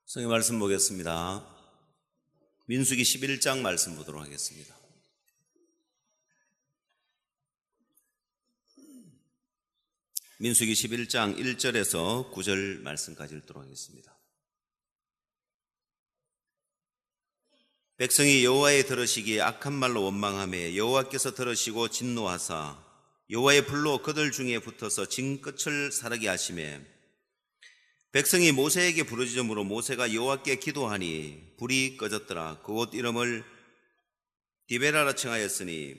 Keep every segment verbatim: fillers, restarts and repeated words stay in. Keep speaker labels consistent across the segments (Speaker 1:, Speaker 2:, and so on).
Speaker 1: 성경 말씀 보겠습니다. 민수기 십일 장 말씀 보도록 하겠습니다. 민수기 십일 장 일 절에서 구 절 말씀까지 읽도록 하겠습니다. 백성이 여호와의 들으시기에 악한 말로 원망하며 여호와께서 들으시고 진노하사 여호와의 불로 그들 중에 붙어서 진 끝을 사르게 하시매 백성이 모세에게 부르짖음으로 모세가 여호와께 기도하니 불이 꺼졌더라. 그곳 이름을 디베라라 칭하였으니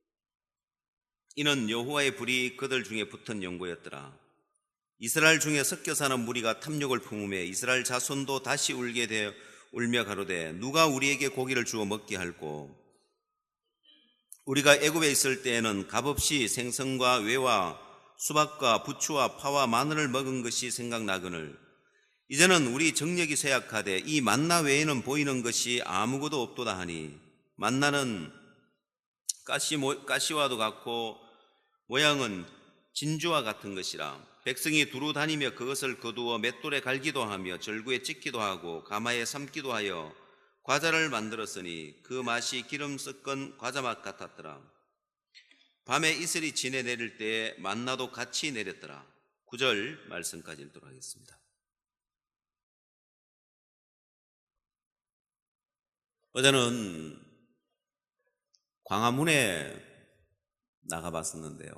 Speaker 1: 이는 여호와의 불이 그들 중에 붙은 연고였더라. 이스라엘 중에 섞여 사는 무리가 탐욕을 품으며 이스라엘 자손도 다시 울게 되어 울며 가로되 누가 우리에게 고기를 주어 먹게 할꼬. 우리가 애굽에 있을 때에는 값없이 생선과 외와 수박과 부추와 파와 마늘을 먹은 것이 생각나거늘 이제는 우리 정력이 쇠약하되 이 만나 외에는 보이는 것이 아무것도 없도다 하니 만나는 가시, 가시와도 같고 모양은 진주와 같은 것이라. 백성이 두루 다니며 그것을 거두어 맷돌에 갈기도 하며 절구에 찍기도 하고 가마에 삶기도 하여 과자를 만들었으니 그 맛이 기름 섞은 과자 맛 같았더라. 밤에 이슬이 진에 내릴 때에 만나도 같이 내렸더라. 구 절 말씀까지 읽도록 하겠습니다. 어제는 광화문에 나가봤었는데요.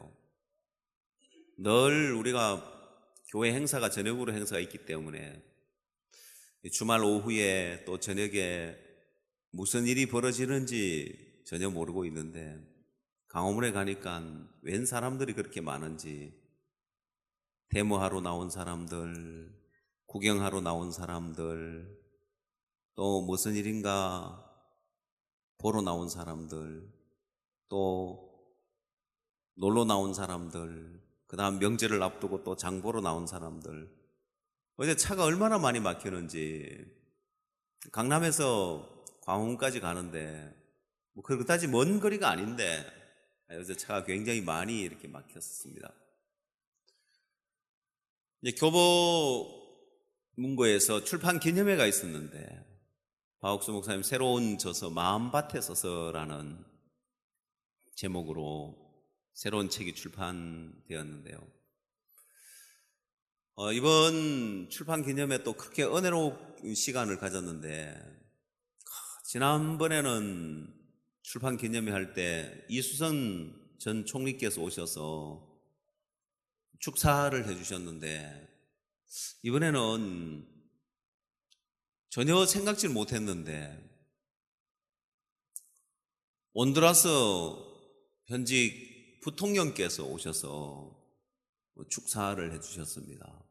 Speaker 1: 늘 우리가 교회 행사가 저녁으로 행사가 있기 때문에 주말 오후에 또 저녁에 무슨 일이 벌어지는지 전혀 모르고 있는데 광화문에 가니까 웬 사람들이 그렇게 많은지 데모하러 나온 사람들, 구경하러 나온 사람들, 또 무슨 일인가 보러 나온 사람들, 또 놀러 나온 사람들, 그 다음 명절을 앞두고 또 장 보러 나온 사람들. 어제 차가 얼마나 많이 막히는지. 강남에서 광화문까지 가는데 뭐 그렇다지 먼 거리가 아닌데 어제 차가 굉장히 많이 이렇게 막혔습니다. 이제 교보문고에서 출판 기념회가 있었는데 박옥수 목사님 새로운 저서 마음밭에 서서라는 제목으로 새로운 책이 출판되었는데요. 어, 이번 출판 기념회 또 그렇게 은혜로운 시간을 가졌는데 지난번에는 출판 기념회 할 때 이수선 전 총리께서 오셔서 축사를 해주셨는데 이번에는 전혀 생각지 못했는데 온두라스 현직 부통령께서 오셔서 축사를 해주셨습니다.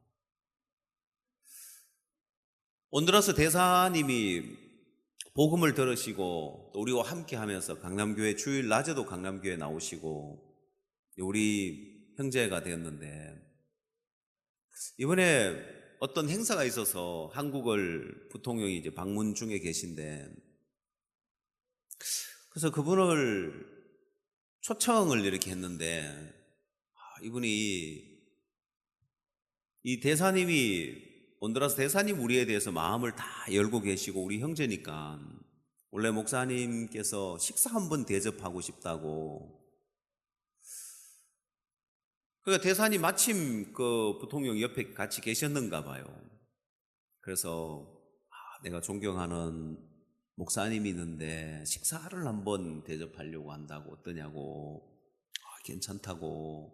Speaker 1: 온두라스 대사님이 복음을 들으시고 또 우리와 함께 하면서 강남교회 주일 낮에도 강남교회 나오시고 우리 형제가 되었는데 이번에 어떤 행사가 있어서 한국을 부통령이 이제 방문 중에 계신데 그래서 그분을 초청을 이렇게 했는데 이분이 이 대사님이 온두라스 대사님 우리에 대해서 마음을 다 열고 계시고 우리 형제니까 원래 목사님께서 식사 한번 대접하고 싶다고. 그러니까 대사님 마침 그 부통령 옆에 같이 계셨는가 봐요. 그래서 아, 내가 존경하는 목사님이 있는데 식사를 한번 대접하려고 한다고 어떠냐고. 아, 괜찮다고.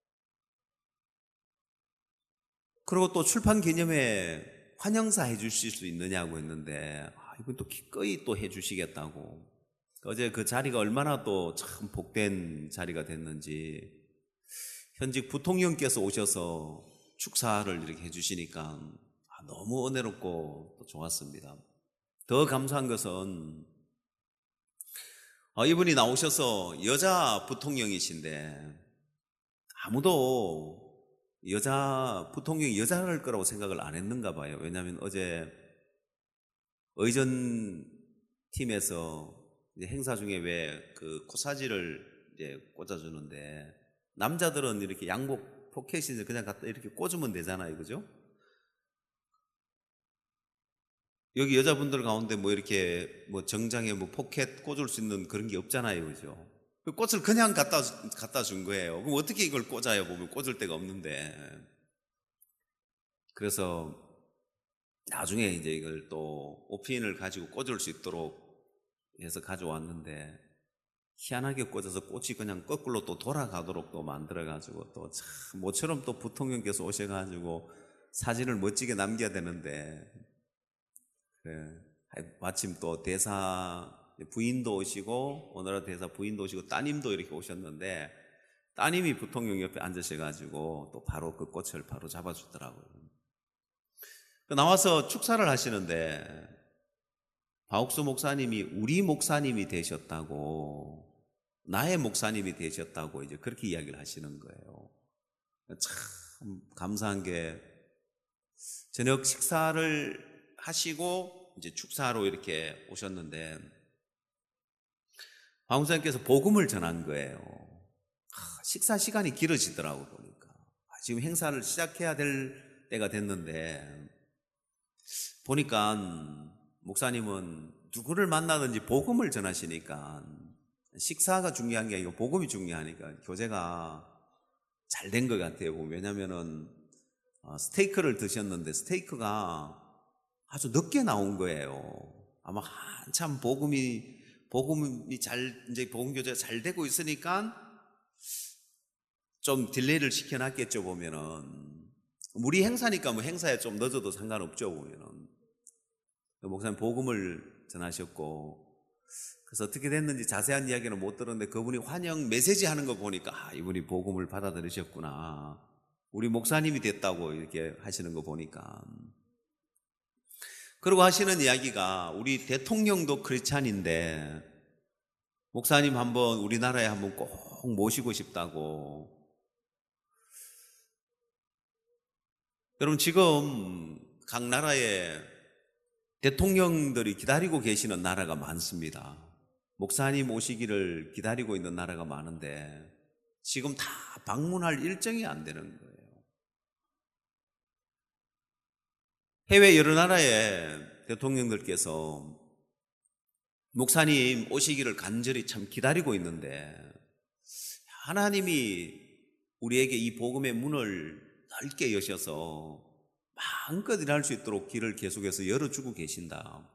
Speaker 1: 그리고 또 출판 기념회 환영사 해주실 수 있느냐고 했는데 아, 이건 또 기꺼이 또 해주시겠다고. 어제 그 자리가 얼마나 또 참 복된 자리가 됐는지 현직 부통령께서 오셔서 축사를 이렇게 해주시니까 아, 너무 은혜롭고 또 좋았습니다. 더 감사한 것은 아, 이분이 나오셔서 여자 부통령이신데 아무도 여자 부통령이 여자일 거라고 생각을 안 했는가 봐요. 왜냐하면 어제 의전 팀에서 이제 행사 중에 왜 그 코사지를 이제 꽂아주는데 남자들은 이렇게 양복 포켓이 그냥 갖다 이렇게 꽂으면 되잖아요, 그죠? 여기 여자분들 가운데 뭐 이렇게 뭐 정장에 뭐 포켓 꽂을 수 있는 그런 게 없잖아요, 그죠? 그 꽃을 그냥 갖다 갖다 준 거예요. 그럼 어떻게 이걸 꽂아요? 보면 꽂을 데가 없는데. 그래서 나중에 이제 이걸 또 오핀을 가지고 꽂을 수 있도록 해서 가져왔는데, 희한하게 꽂아서 꽃이 그냥 거꾸로 또 돌아가도록 또 만들어가지고 또 참 모처럼 또 부통령께서 오셔가지고 사진을 멋지게 남겨야 되는데, 그래. 마침 또 대사 부인도 오시고 오나라 대사 부인도 오시고 따님도 이렇게 오셨는데, 따님이 부통령 옆에 앉으셔가지고 또 바로 그 꽃을 바로 잡아주더라고요. 나와서 축사를 하시는데 박옥수 목사님이 우리 목사님이 되셨다고, 나의 목사님이 되셨다고 이제 그렇게 이야기를 하시는 거예요. 참 감사한 게, 저녁 식사를 하시고 이제 축사로 이렇게 오셨는데 박 목사님께서 복음을 전한 거예요. 식사 시간이 길어지더라고 보니까. 지금 행사를 시작해야 될 때가 됐는데, 보니까 목사님은 누구를 만나든지 복음을 전하시니까 식사가 중요한 게 아니고 복음이 중요하니까 교제가 잘 된 것 같아요. 왜냐면은 스테이크를 드셨는데 스테이크가 아주 늦게 나온 거예요. 아마 한참 복음이 복음이 잘 이제 복음 교제가 잘 되고 있으니까 좀 딜레이를 시켜놨겠죠. 보면은 우리 행사니까 뭐 행사에 좀 늦어도 상관없죠. 보면은 목사님 복음을 전하셨고, 그래서 어떻게 됐는지 자세한 이야기는 못 들었는데 그분이 환영 메시지 하는 거 보니까 아, 이분이 복음을 받아들이셨구나, 우리 목사님이 됐다고 이렇게 하시는 거 보니까. 그리고 하시는 이야기가 우리 대통령도 크리스찬인데 목사님 한번 우리나라에 한번 꼭 모시고 싶다고. 여러분, 지금 각 나라에 대통령들이 기다리고 계시는 나라가 많습니다. 목사님 오시기를 기다리고 있는 나라가 많은데 지금 다 방문할 일정이 안 되는 거예요. 해외 여러 나라의 대통령들께서 목사님 오시기를 간절히 참 기다리고 있는데, 하나님이 우리에게 이 복음의 문을 넓게 여셔서 마음껏 일할 수 있도록 길을 계속해서 열어주고 계신다.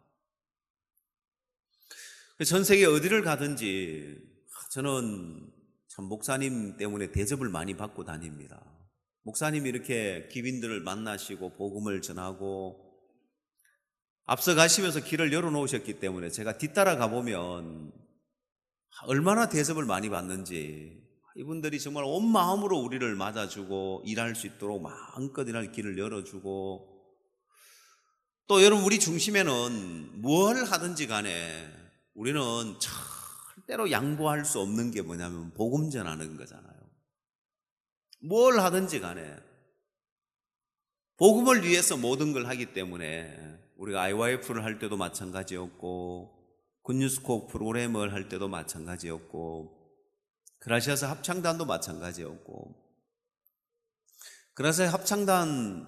Speaker 1: 전 세계 어디를 가든지 저는 참 목사님 때문에 대접을 많이 받고 다닙니다. 목사님이 이렇게 기빈들을 만나시고 복음을 전하고 앞서 가시면서 길을 열어놓으셨기 때문에 제가 뒤따라 가보면 얼마나 대접을 많이 받는지, 이분들이 정말 온 마음으로 우리를 맞아주고 일할 수 있도록 마음껏 일할 길을 열어주고, 또 여러분, 우리 중심에는 뭘 하든지 간에 우리는 절대로 양보할 수 없는 게 뭐냐면 복음 전하는 거잖아요. 뭘 하든지 간에 복음을 위해서 모든 걸 하기 때문에, 우리가 아이와이에프를 할 때도 마찬가지였고 굿뉴스코 프로그램을 할 때도 마찬가지였고 그라시아스 합창단도 마찬가지였고, 그라시아스 합창단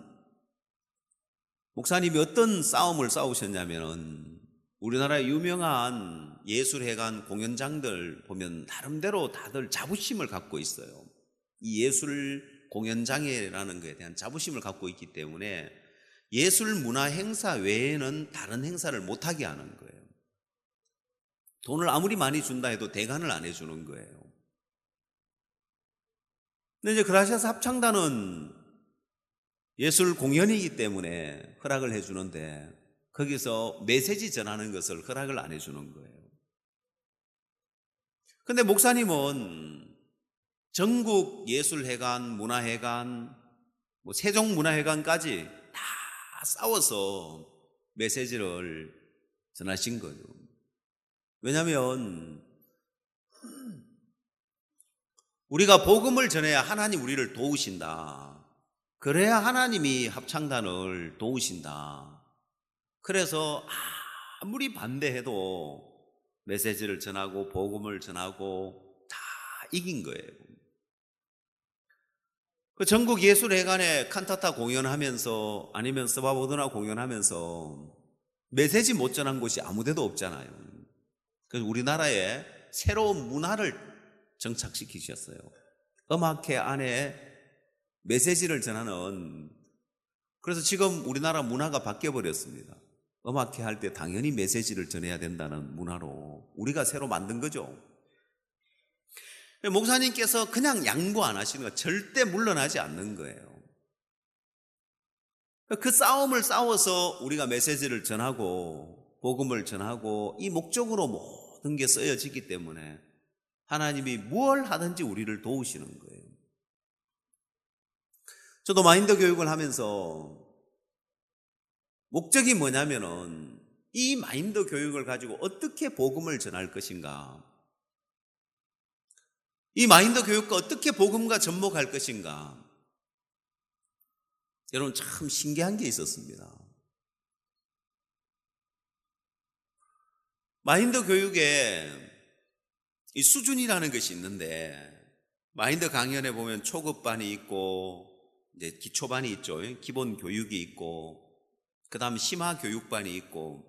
Speaker 1: 목사님이 어떤 싸움을 싸우셨냐면, 우리나라의 유명한 예술회관 공연장들 보면 나름대로 다들 자부심을 갖고 있어요. 이 예술 공연장이라는 것에 대한 자부심을 갖고 있기 때문에 예술 문화 행사 외에는 다른 행사를 못하게 하는 거예요. 돈을 아무리 많이 준다 해도 대관을 안 해주는 거예요. 근데 이제 그라시아스 합창단은 예술 공연이기 때문에 허락을 해주는데 거기서 메시지 전하는 것을 허락을 안 해주는 거예요. 근데 목사님은 전국 예술회관, 문화회관, 뭐 세종문화회관까지 다 싸워서 메시지를 전하신 거죠. 왜냐하면 우리가 복음을 전해야 하나님 우리를 도우신다. 그래야 하나님이 합창단을 도우신다. 그래서 아무리 반대해도 메시지를 전하고 복음을 전하고 다 이긴 거예요. 그 전국 예술회관에 칸타타 공연하면서 아니면 스바보드나 공연하면서 메시지 못 전한 곳이 아무 데도 없잖아요. 그래서 우리나라에 새로운 문화를 정착시키셨어요. 음악회 안에 메시지를 전하는. 그래서 지금 우리나라 문화가 바뀌어버렸습니다. 음악회 할 때 당연히 메시지를 전해야 된다는 문화로 우리가 새로 만든 거죠. 목사님께서 그냥 양보 안 하시는 거, 절대 물러나지 않는 거예요. 그 싸움을 싸워서 우리가 메시지를 전하고 복음을 전하고 이 목적으로 모든 게 쓰여지기 때문에 하나님이 뭘 하든지 우리를 도우시는 거예요. 저도 마인드 교육을 하면서 목적이 뭐냐면은 이 마인드 교육을 가지고 어떻게 복음을 전할 것인가, 이 마인드 교육과 어떻게 복음과 접목할 것인가. 여러분, 참 신기한 게 있었습니다. 마인드 교육에 이 수준이라는 것이 있는데, 마인드 강연에 보면 초급반이 있고 이제 기초반이 있죠. 기본 교육이 있고 그 다음 심화 교육반이 있고.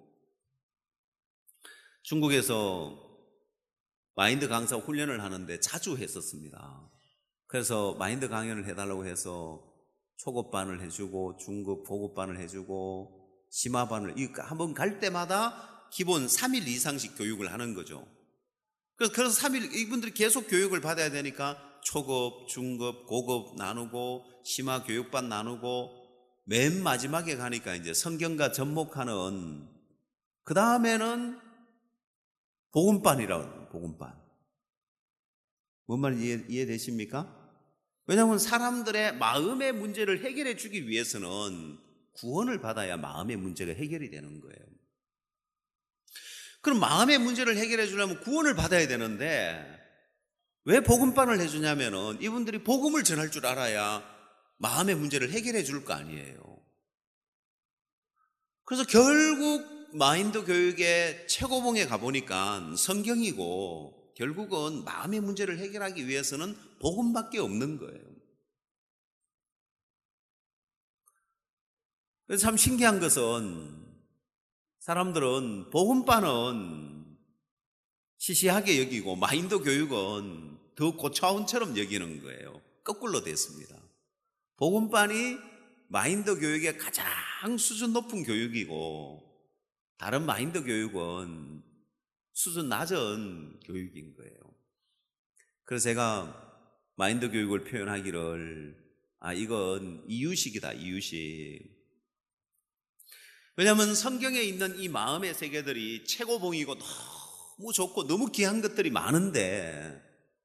Speaker 1: 중국에서 마인드 강사 훈련을 하는데 자주 했었습니다. 그래서 마인드 강연을 해달라고 해서 초급반을 해주고 중급 고급반을 해주고 심화반을, 한번 갈 때마다 기본 삼 일 이상씩 교육을 하는 거죠. 그래서 삼 일 이분들이 계속 교육을 받아야 되니까 초급, 중급, 고급 나누고 심화 교육반 나누고 맨 마지막에 가니까 이제 성경과 접목하는, 그 다음에는 복음반이라고 합니다. 복음반. 뭔 말인지 이해, 이해되십니까? 왜냐하면 사람들의 마음의 문제를 해결해 주기 위해서는 구원을 받아야 마음의 문제가 해결이 되는 거예요. 그럼 마음의 문제를 해결해 주려면 구원을 받아야 되는데 왜 복음반을 해주냐면은 이분들이 복음을 전할 줄 알아야 마음의 문제를 해결해 줄 거 아니에요. 그래서 결국 마인드 교육의 최고봉에 가보니까 성경이고, 결국은 마음의 문제를 해결하기 위해서는 복음밖에 없는 거예요. 그래서 참 신기한 것은 사람들은 복음반은 시시하게 여기고 마인드 교육은 더 고차원처럼 여기는 거예요. 거꾸로 됐습니다. 복음반이 마인드 교육의 가장 수준 높은 교육이고 다른 마인드 교육은 수준 낮은 교육인 거예요. 그래서 제가 마인드 교육을 표현하기를, 아, 이건 이유식이다, 이유식. 왜냐하면 성경에 있는 이 마음의 세계들이 최고봉이고 너무 좋고 너무 귀한 것들이 많은데,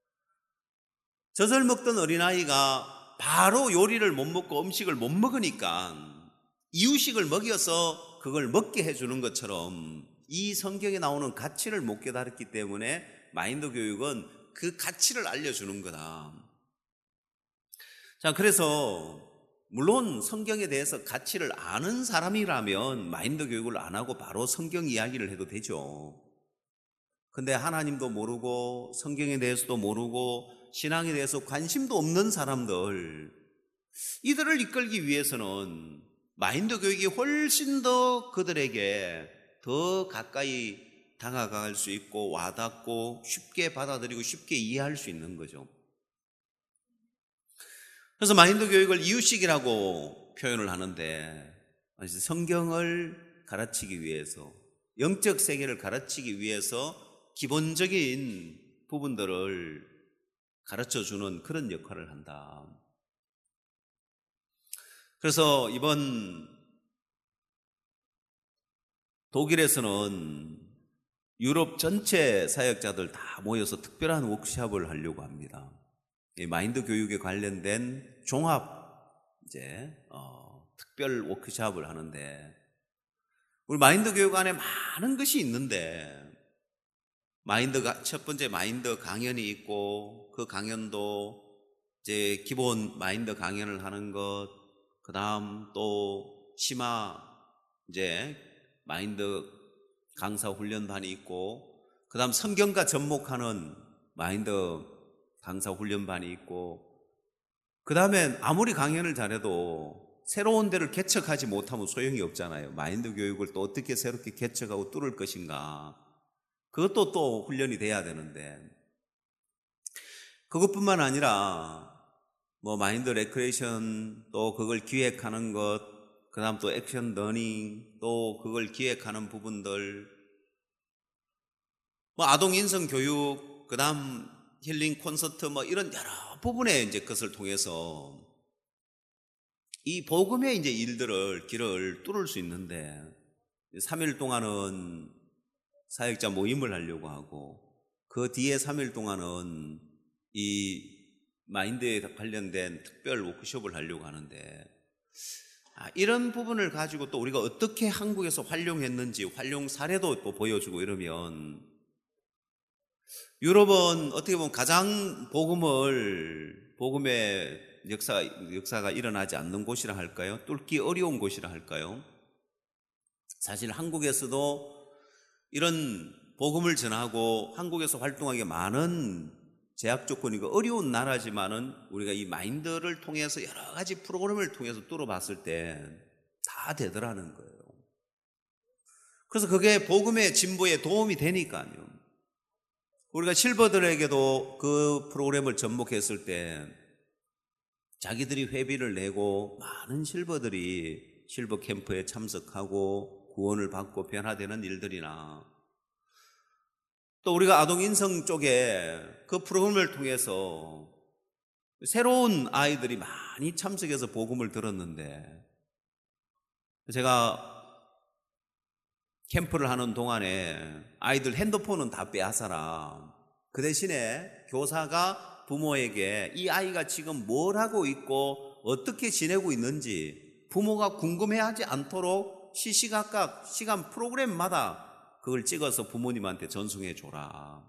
Speaker 1: 젖을 먹던 어린아이가 바로 요리를 못 먹고 음식을 못 먹으니까 이유식을 먹여서 그걸 먹게 해주는 것처럼 이 성경에 나오는 가치를 못 깨달았기 때문에 마인드 교육은 그 가치를 알려주는 거다. 자, 그래서 물론 성경에 대해서 가치를 아는 사람이라면 마인드 교육을 안 하고 바로 성경 이야기를 해도 되죠. 근데 하나님도 모르고 성경에 대해서도 모르고 신앙에 대해서 관심도 없는 사람들, 이들을 이끌기 위해서는 마인드 교육이 훨씬 더 그들에게 더 가까이 다가갈 수 있고 와닿고 쉽게 받아들이고 쉽게 이해할 수 있는 거죠. 그래서 마인드 교육을 이유식이라고 표현을 하는데, 성경을 가르치기 위해서, 영적 세계를 가르치기 위해서 기본적인 부분들을 가르쳐주는 그런 역할을 한다. 그래서 이번 독일에서는 유럽 전체 사역자들 다 모여서 특별한 워크숍을 하려고 합니다. 이 마인드 교육에 관련된 종합 이제 어, 특별 워크숍을 하는데, 우리 마인드 교육 안에 많은 것이 있는데, 마인드가 첫 번째 마인드 강연이 있고 그 강연도 이제 기본 마인드 강연을 하는 것, 그 다음 또 심화 이제 마인드 강사 훈련반이 있고, 그 다음 성경과 접목하는 마인드 강사 훈련반이 있고, 그 다음에 아무리 강연을 잘해도 새로운 데를 개척하지 못하면 소용이 없잖아요. 마인드 교육을 또 어떻게 새롭게 개척하고 뚫을 것인가. 그것도 또 훈련이 돼야 되는데, 그것뿐만 아니라 뭐 마인드 레크레이션, 또 그걸 기획하는 것, 그 다음 또 액션 러닝, 또 그걸 기획하는 부분들, 뭐 아동 인성 교육, 그 다음 힐링 콘서트, 뭐 이런 여러 부분의 이제 것을 통해서 이 복음의 이제 일들을, 길을 뚫을 수 있는데, 삼 일 동안은 사역자 모임을 하려고 하고, 그 뒤에 삼 일 동안은 이 마인드에 관련된 특별 워크숍을 하려고 하는데, 아, 이런 부분을 가지고 또 우리가 어떻게 한국에서 활용했는지 활용 사례도 또 보여주고 이러면, 유럽은 어떻게 보면 가장 복음을, 복음의 역사, 역사가 일어나지 않는 곳이라 할까요? 뚫기 어려운 곳이라 할까요? 사실 한국에서도 이런 복음을 전하고 한국에서 활동하기 많은 제약 조건이고 어려운 나라지만은 우리가 이 마인드를 통해서 여러 가지 프로그램을 통해서 뚫어봤을 때 다 되더라는 거예요. 그래서 그게 복음의 진보에 도움이 되니까요. 우리가 실버들에게도 그 프로그램을 접목했을 때 자기들이 회비를 내고 많은 실버들이 실버 캠프에 참석하고 구원을 받고 변화되는 일들이나, 또 우리가 아동 인성 쪽에 그 프로그램을 통해서 새로운 아이들이 많이 참석해서 복음을 들었는데, 제가 캠프를 하는 동안에 아이들 핸드폰은 다 빼앗아라. 그 대신에 교사가 부모에게 이 아이가 지금 뭘 하고 있고 어떻게 지내고 있는지 부모가 궁금해하지 않도록 시시각각 시간 프로그램마다 그걸 찍어서 부모님한테 전송해 줘라.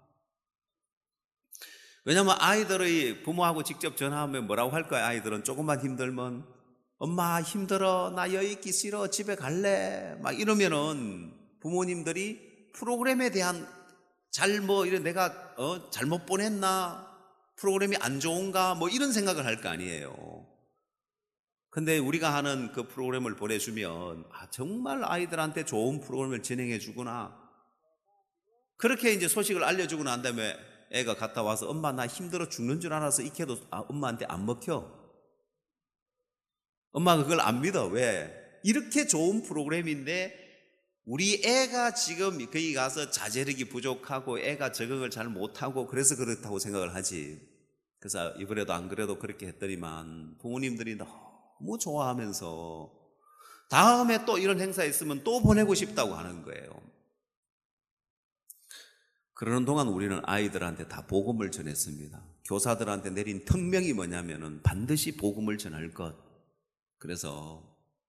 Speaker 1: 왜냐하면 아이들의 부모하고 직접 전화하면 뭐라고 할까요? 아이들은 조금만 힘들면 엄마 힘들어, 나 여기 있기 싫어, 집에 갈래, 막 이러면은 부모님들이 프로그램에 대한 잘 뭐 이런 내가 어 잘못 보냈나, 프로그램이 안 좋은가, 뭐 이런 생각을 할 거 아니에요. 근데 우리가 하는 그 프로그램을 보내주면 아 정말 아이들한테 좋은 프로그램을 진행해 주구나, 그렇게 이제 소식을 알려주고 난 다음에 애가 갔다 와서 엄마 나 힘들어 죽는 줄 알아서 익혀도 아, 엄마한테 안 먹혀. 엄마가 그걸 안 믿어. 왜? 이렇게 좋은 프로그램인데 우리 애가 지금 거기 가서 자제력이 부족하고 애가 적응을 잘 못하고 그래서 그렇다고 생각을 하지. 그래서 이번에도 안 그래도 그렇게 했더니만 부모님들이 너무 좋아하면서 다음에 또 이런 행사 있으면 또 보내고 싶다고 하는 거예요. 그러는 동안 우리는 아이들한테 다 복음을 전했습니다. 교사들한테 내린 특명이 뭐냐면은 반드시 복음을 전할 것. 그래서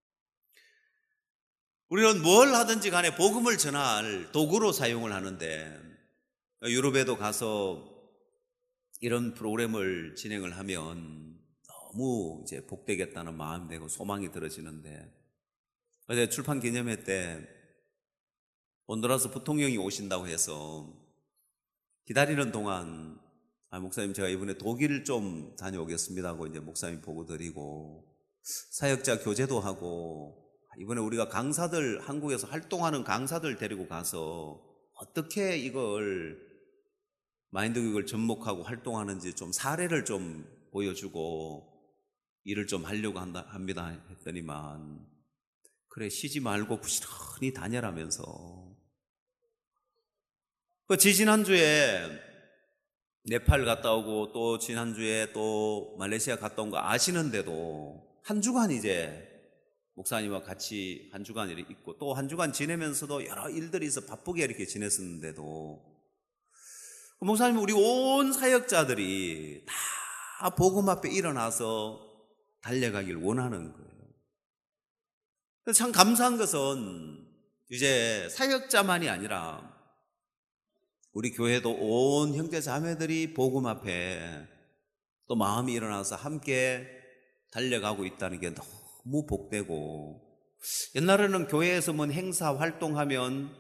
Speaker 1: 우리는 뭘 하든지 간에 복음을 전할 도구로 사용을 하는데, 유럽에도 가서 이런 프로그램을 진행을 하면 너무 이제 복되겠다는 마음이 되고 소망이 들어지는데, 어제 출판 기념회 때 온두라스 부통령이 오신다고 해서 기다리는 동안 아, 목사님 제가 이번에 독일 좀 다녀오겠습니다 하고 이제 목사님 보고 드리고, 사역자 교제도 하고, 이번에 우리가 강사들, 한국에서 활동하는 강사들 데리고 가서 어떻게 이걸 마인드 교육을 접목하고 활동하는지 좀 사례를 좀 보여주고 일을 좀 하려고 한다, 합니다 했더니만 그래 쉬지 말고 부지런히 다녀라면서. 그 지지난주에 네팔 갔다 오고 또 지난주에 또 말레이시아 갔다 온 거 아시는데도 한 주간 이제 목사님과 같이 한 주간 있고 또 한 주간 지내면서도 여러 일들이 있어 바쁘게 이렇게 지냈었는데도 목사님 우리 온 사역자들이 다 복음 앞에 일어나서 달려가길 원하는 거예요. 참 감사한 것은 이제 사역자만이 아니라 우리 교회도 온 형제 자매들이 복음 앞에 또 마음이 일어나서 함께 달려가고 있다는 게 너무 복되고, 옛날에는 교회에서 뭐 행사 활동하면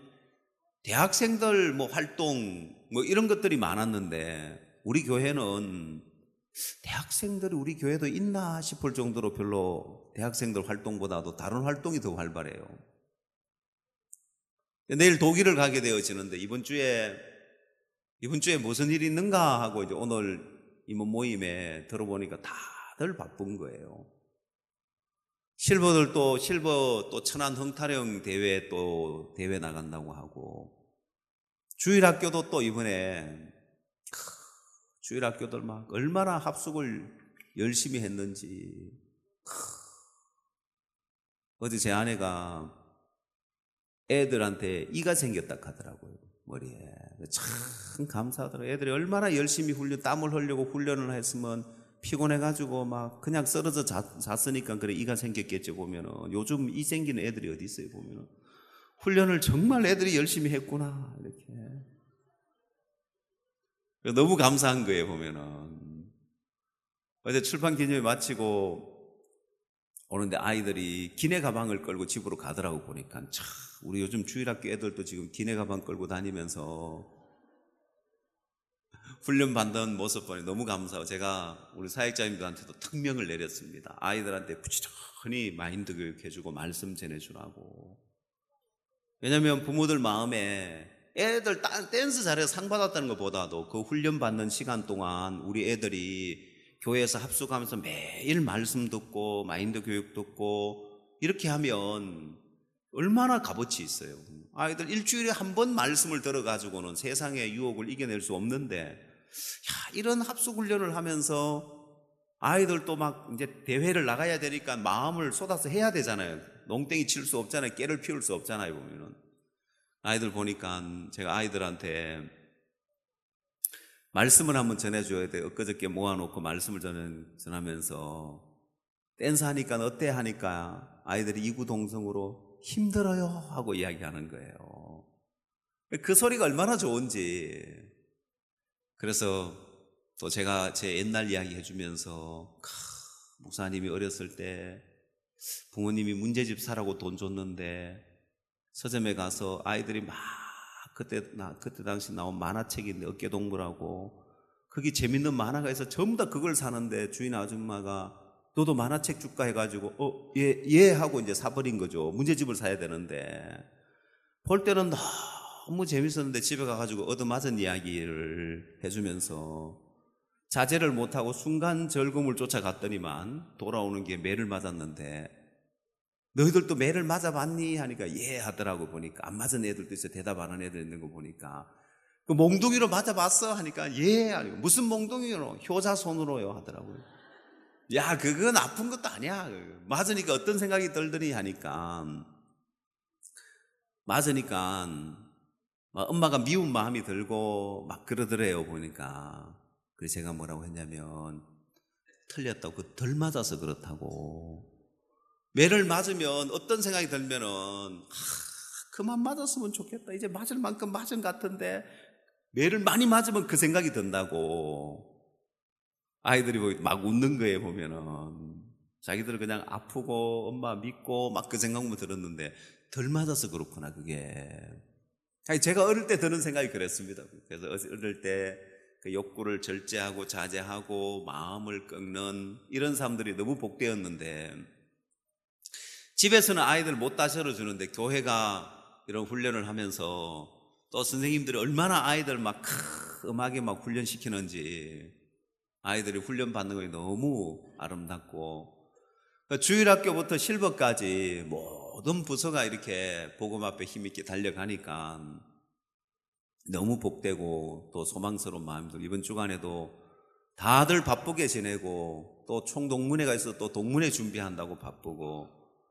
Speaker 1: 대학생들 뭐 활동 뭐 이런 것들이 많았는데 우리 교회는 대학생들이 우리 교회도 있나 싶을 정도로 별로 대학생들 활동보다도 다른 활동이 더 활발해요. 내일 독일을 가게 되어지는데 이번 주에 이번 주에 무슨 일이 있는가 하고 이제 오늘 임원 모임에 들어보니까 다들 바쁜 거예요. 실버들 또 실버 또 천안 흥타령 대회 또 대회 나간다고 하고, 주일학교도 또 이번에 주일학교들 막 얼마나 합숙을 열심히 했는지. 어제 제 아내가 애들한테 이가 생겼다 하더라고요, 머리에. 참 감사하더라고요. 애들이 얼마나 열심히 훈련, 땀을 흘리고 훈련을 했으면 피곤해가지고 막 그냥 쓰러져 자, 잤으니까 그래 이가 생겼겠죠. 보면은 요즘 이 생기는 애들이 어디 있어요. 보면은 훈련을 정말 애들이 열심히 했구나 이렇게. 너무 감사한 거예요. 보면은 어제 출판 기념회 마치고 오는데 아이들이 기내 가방을 끌고 집으로 가더라고. 보니까 참 우리 요즘 주일학교 애들도 지금 기내 가방 끌고 다니면서 훈련 받는 모습 보니 너무 감사하고, 제가 우리 사역자님들한테도 특명을 내렸습니다. 아이들한테 부지런히 마인드 교육해주고 말씀 전해주라고. 왜냐하면 부모들 마음에 애들 댄스 잘해서 상 받았다는 것보다도 그 훈련 받는 시간 동안 우리 애들이 교회에서 합숙하면서 매일 말씀 듣고 마인드 교육 듣고 이렇게 하면 얼마나 값어치 있어요. 아이들 일주일에 한 번 말씀을 들어가지고는 세상의 유혹을 이겨낼 수 없는데, 야, 이런 합숙 훈련을 하면서 아이들도 막 이제 대회를 나가야 되니까 마음을 쏟아서 해야 되잖아요. 농땡이 칠 수 없잖아요. 깨를 피울 수 없잖아요. 보면은 아이들 보니까 제가 아이들한테 말씀을 한번 전해줘야 돼요. 엊그저께 모아놓고 말씀을 전, 전하면서 댄스 하니까 어때 하니까 아이들이 이구동성으로 힘들어요 하고 이야기하는 거예요. 그 소리가 얼마나 좋은지. 그래서 또 제가 제 옛날 이야기 해주면서, 목사님이 어렸을 때 부모님이 문제집 사라고 돈 줬는데 서점에 가서 아이들이 막 그때 나 그때 당시 나온 만화책인데 어깨동무라고, 거기 재밌는 만화가 있어 전부 다 그걸 사는데 주인 아줌마가 너도 만화책 줄까 해가지고 어, 예, 예 하고 이제 사버린 거죠. 문제집을 사야 되는데 볼 때는 너무 재밌었는데 집에 가가지고 얻어맞은 이야기를 해주면서 자제를 못하고 순간 절금을 쫓아갔더니만 돌아오는 게 매를 맞았는데, 너희들도 매를 맞아봤니? 하니까 예 하더라고. 보니까 안 맞은 애들도 있어. 대답하는 애들 있는 거 보니까 그 몽둥이로 맞아봤어? 하니까 예 하니까 무슨 몽둥이로? 효자손으로요 하더라고요. 야, 그건 아픈 것도 아니야. 맞으니까 어떤 생각이 들더니 하니까, 맞으니까 엄마가 미운 마음이 들고 막 그러더래요. 보니까. 그래서 제가 뭐라고 했냐면, 틀렸다고, 그 덜 맞아서 그렇다고. 매를 맞으면 어떤 생각이 들면은, 아, 그만 맞았으면 좋겠다. 이제 맞을 만큼 맞은 것 같은데 매를 많이 맞으면 그 생각이 든다고. 아이들이 막 웃는 거예요. 보면은 자기들은 그냥 아프고 엄마 믿고 막 그 생각만 들었는데 덜 맞아서 그렇구나. 그게 아니, 제가 어릴 때 드는 생각이 그랬습니다. 그래서 어릴 때 그 욕구를 절제하고 자제하고 마음을 꺾는 이런 사람들이 너무 복되었는데, 집에서는 아이들 못 다스려 주는데 교회가 이런 훈련을 하면서 또 선생님들이 얼마나 아이들 막 음악에 막 훈련시키는지, 아이들이 훈련 받는 것이 너무 아름답고, 주일학교부터 실버까지 모든 부서가 이렇게 복음 앞에 힘있게 달려가니까 너무 복되고 또 소망스러운 마음들. 이번 주간에도 다들 바쁘게 지내고, 또 총동문회가 있어서 또 동문회 준비한다고 바쁘고,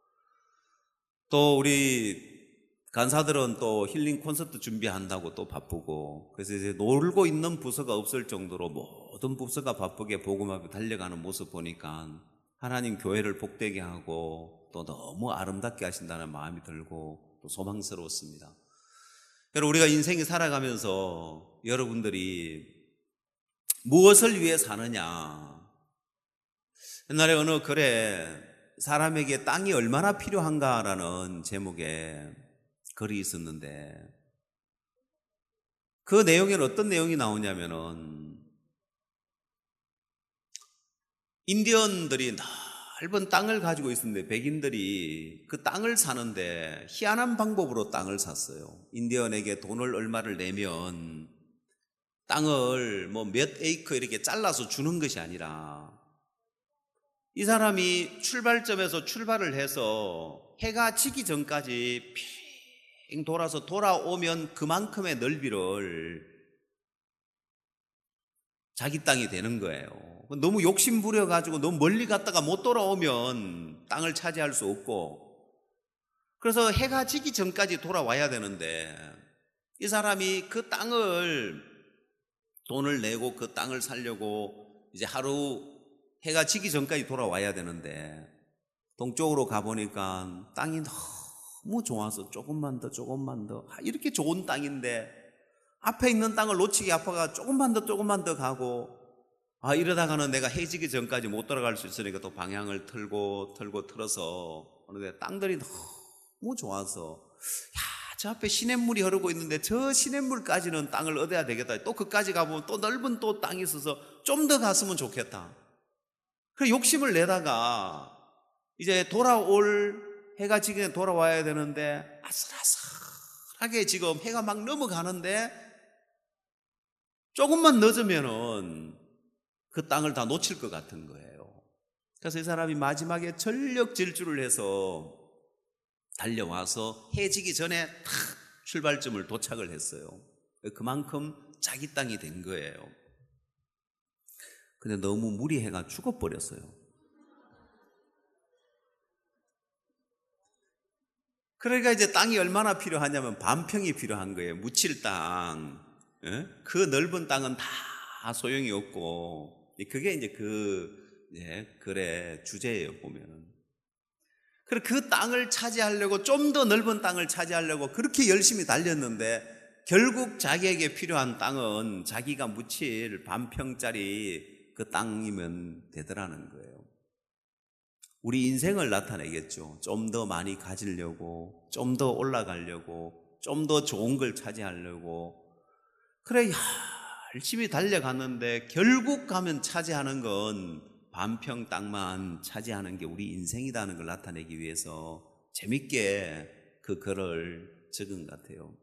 Speaker 1: 또 우리 간사들은 또 힐링 콘서트 준비한다고 또 바쁘고, 그래서 이제 놀고 있는 부서가 없을 정도로 모든 부서가 바쁘게 복음 앞에 달려가는 모습 보니까 하나님 교회를 복되게 하고 또 너무 아름답게 하신다는 마음이 들고 또 소망스러웠습니다. 여러분, 우리가 인생이 살아가면서 여러분들이 무엇을 위해 사느냐. 옛날에 어느 글에 사람에게 땅이 얼마나 필요한가라는 제목의 글이 있었는데, 그 내용에는 어떤 내용이 나오냐면은 인디언들이 넓은 땅을 가지고 있었는데 백인들이 그 땅을 사는데 희한한 방법으로 땅을 샀어요. 인디언에게 돈을 얼마를 내면 땅을 뭐 몇 에이커 이렇게 잘라서 주는 것이 아니라 이 사람이 출발점에서 출발을 해서 해가 지기 전까지 빙 돌아서 돌아오면 그만큼의 넓이를 자기 땅이 되는 거예요. 너무 욕심 부려가지고 너무 멀리 갔다가 못 돌아오면 땅을 차지할 수 없고, 그래서 해가 지기 전까지 돌아와야 되는데 이 사람이 그 땅을 돈을 내고 그 땅을 사려고 이제 하루 해가 지기 전까지 돌아와야 되는데 동쪽으로 가보니까 땅이 너무 좋아서 조금만 더 조금만 더 이렇게 좋은 땅인데 앞에 있는 땅을 놓치기 아파가 조금만 더 조금만 더 가고, 아 이러다가는 내가 해 지기 전까지 못 돌아갈 수 있으니까 또 방향을 틀고 틀고 틀어서 어느새 땅들이 너무 좋아서 야, 저 앞에 시냇물이 흐르고 있는데 저 시냇물까지는 땅을 얻어야 되겠다. 또 그까지 가보면 또 넓은 또 땅이 있어서 좀 더 갔으면 좋겠다. 그 욕심을 내다가 이제 돌아올 해가 지기 전에 돌아와야 되는데 아슬아슬하게 지금 해가 막 넘어가는데 조금만 늦으면은 그 땅을 다 놓칠 것 같은 거예요. 그래서 이 사람이 마지막에 전력 질주를 해서 달려와서 해 지기 전에 탁 출발점을 도착을 했어요. 그만큼 자기 땅이 된 거예요. 근데 너무 무리해가 죽어버렸어요. 그러니까 이제 땅이 얼마나 필요하냐면 반평이 필요한 거예요. 묻힐 땅. 그 넓은 땅은 다 소용이 없고, 그게 이제 그 예, 글의 주제예요, 보면은. 그래서 그 땅을 차지하려고, 좀 더 넓은 땅을 차지하려고 그렇게 열심히 달렸는데 결국 자기에게 필요한 땅은 자기가 묻힐 반평짜리 그 땅이면 되더라는 거예요. 우리 인생을 나타내겠죠. 좀 더 많이 가지려고, 좀 더 올라가려고, 좀 더 좋은 걸 차지하려고. 그래 열심히 달려갔는데 결국 가면 차지하는 건 반평 땅만 차지하는 게 우리 인생이라는 걸 나타내기 위해서 재밌게 그 글을 적은 것 같아요.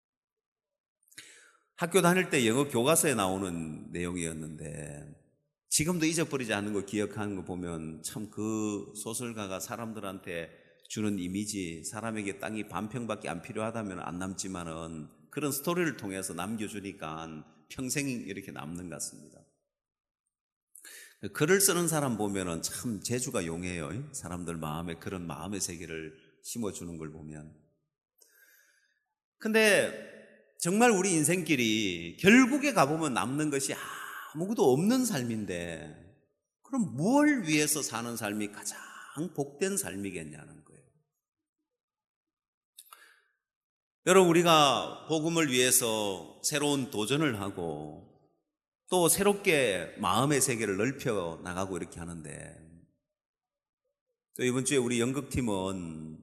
Speaker 1: 학교 다닐 때 영어 교과서에 나오는 내용이었는데 지금도 잊어버리지 않는 거 기억하는 거 보면 참 그 소설가가 사람들한테 주는 이미지, 사람에게 땅이 반평밖에 안 필요하다면 안 남지만은 그런 스토리를 통해서 남겨주니까 평생 이렇게 남는 것 같습니다. 글을 쓰는 사람 보면은 참 재주가 용해요. 사람들 마음에 그런 마음의 세계를 심어주는 걸 보면. 근데 정말 우리 인생길이 결국에 가보면 남는 것이 아무것도 없는 삶인데, 그럼 뭘 위해서 사는 삶이 가장 복된 삶이겠냐는 거예요. 여러분, 우리가 복음을 위해서 새로운 도전을 하고 또 새롭게 마음의 세계를 넓혀 나가고 이렇게 하는데, 또 이번 주에 우리 연극팀은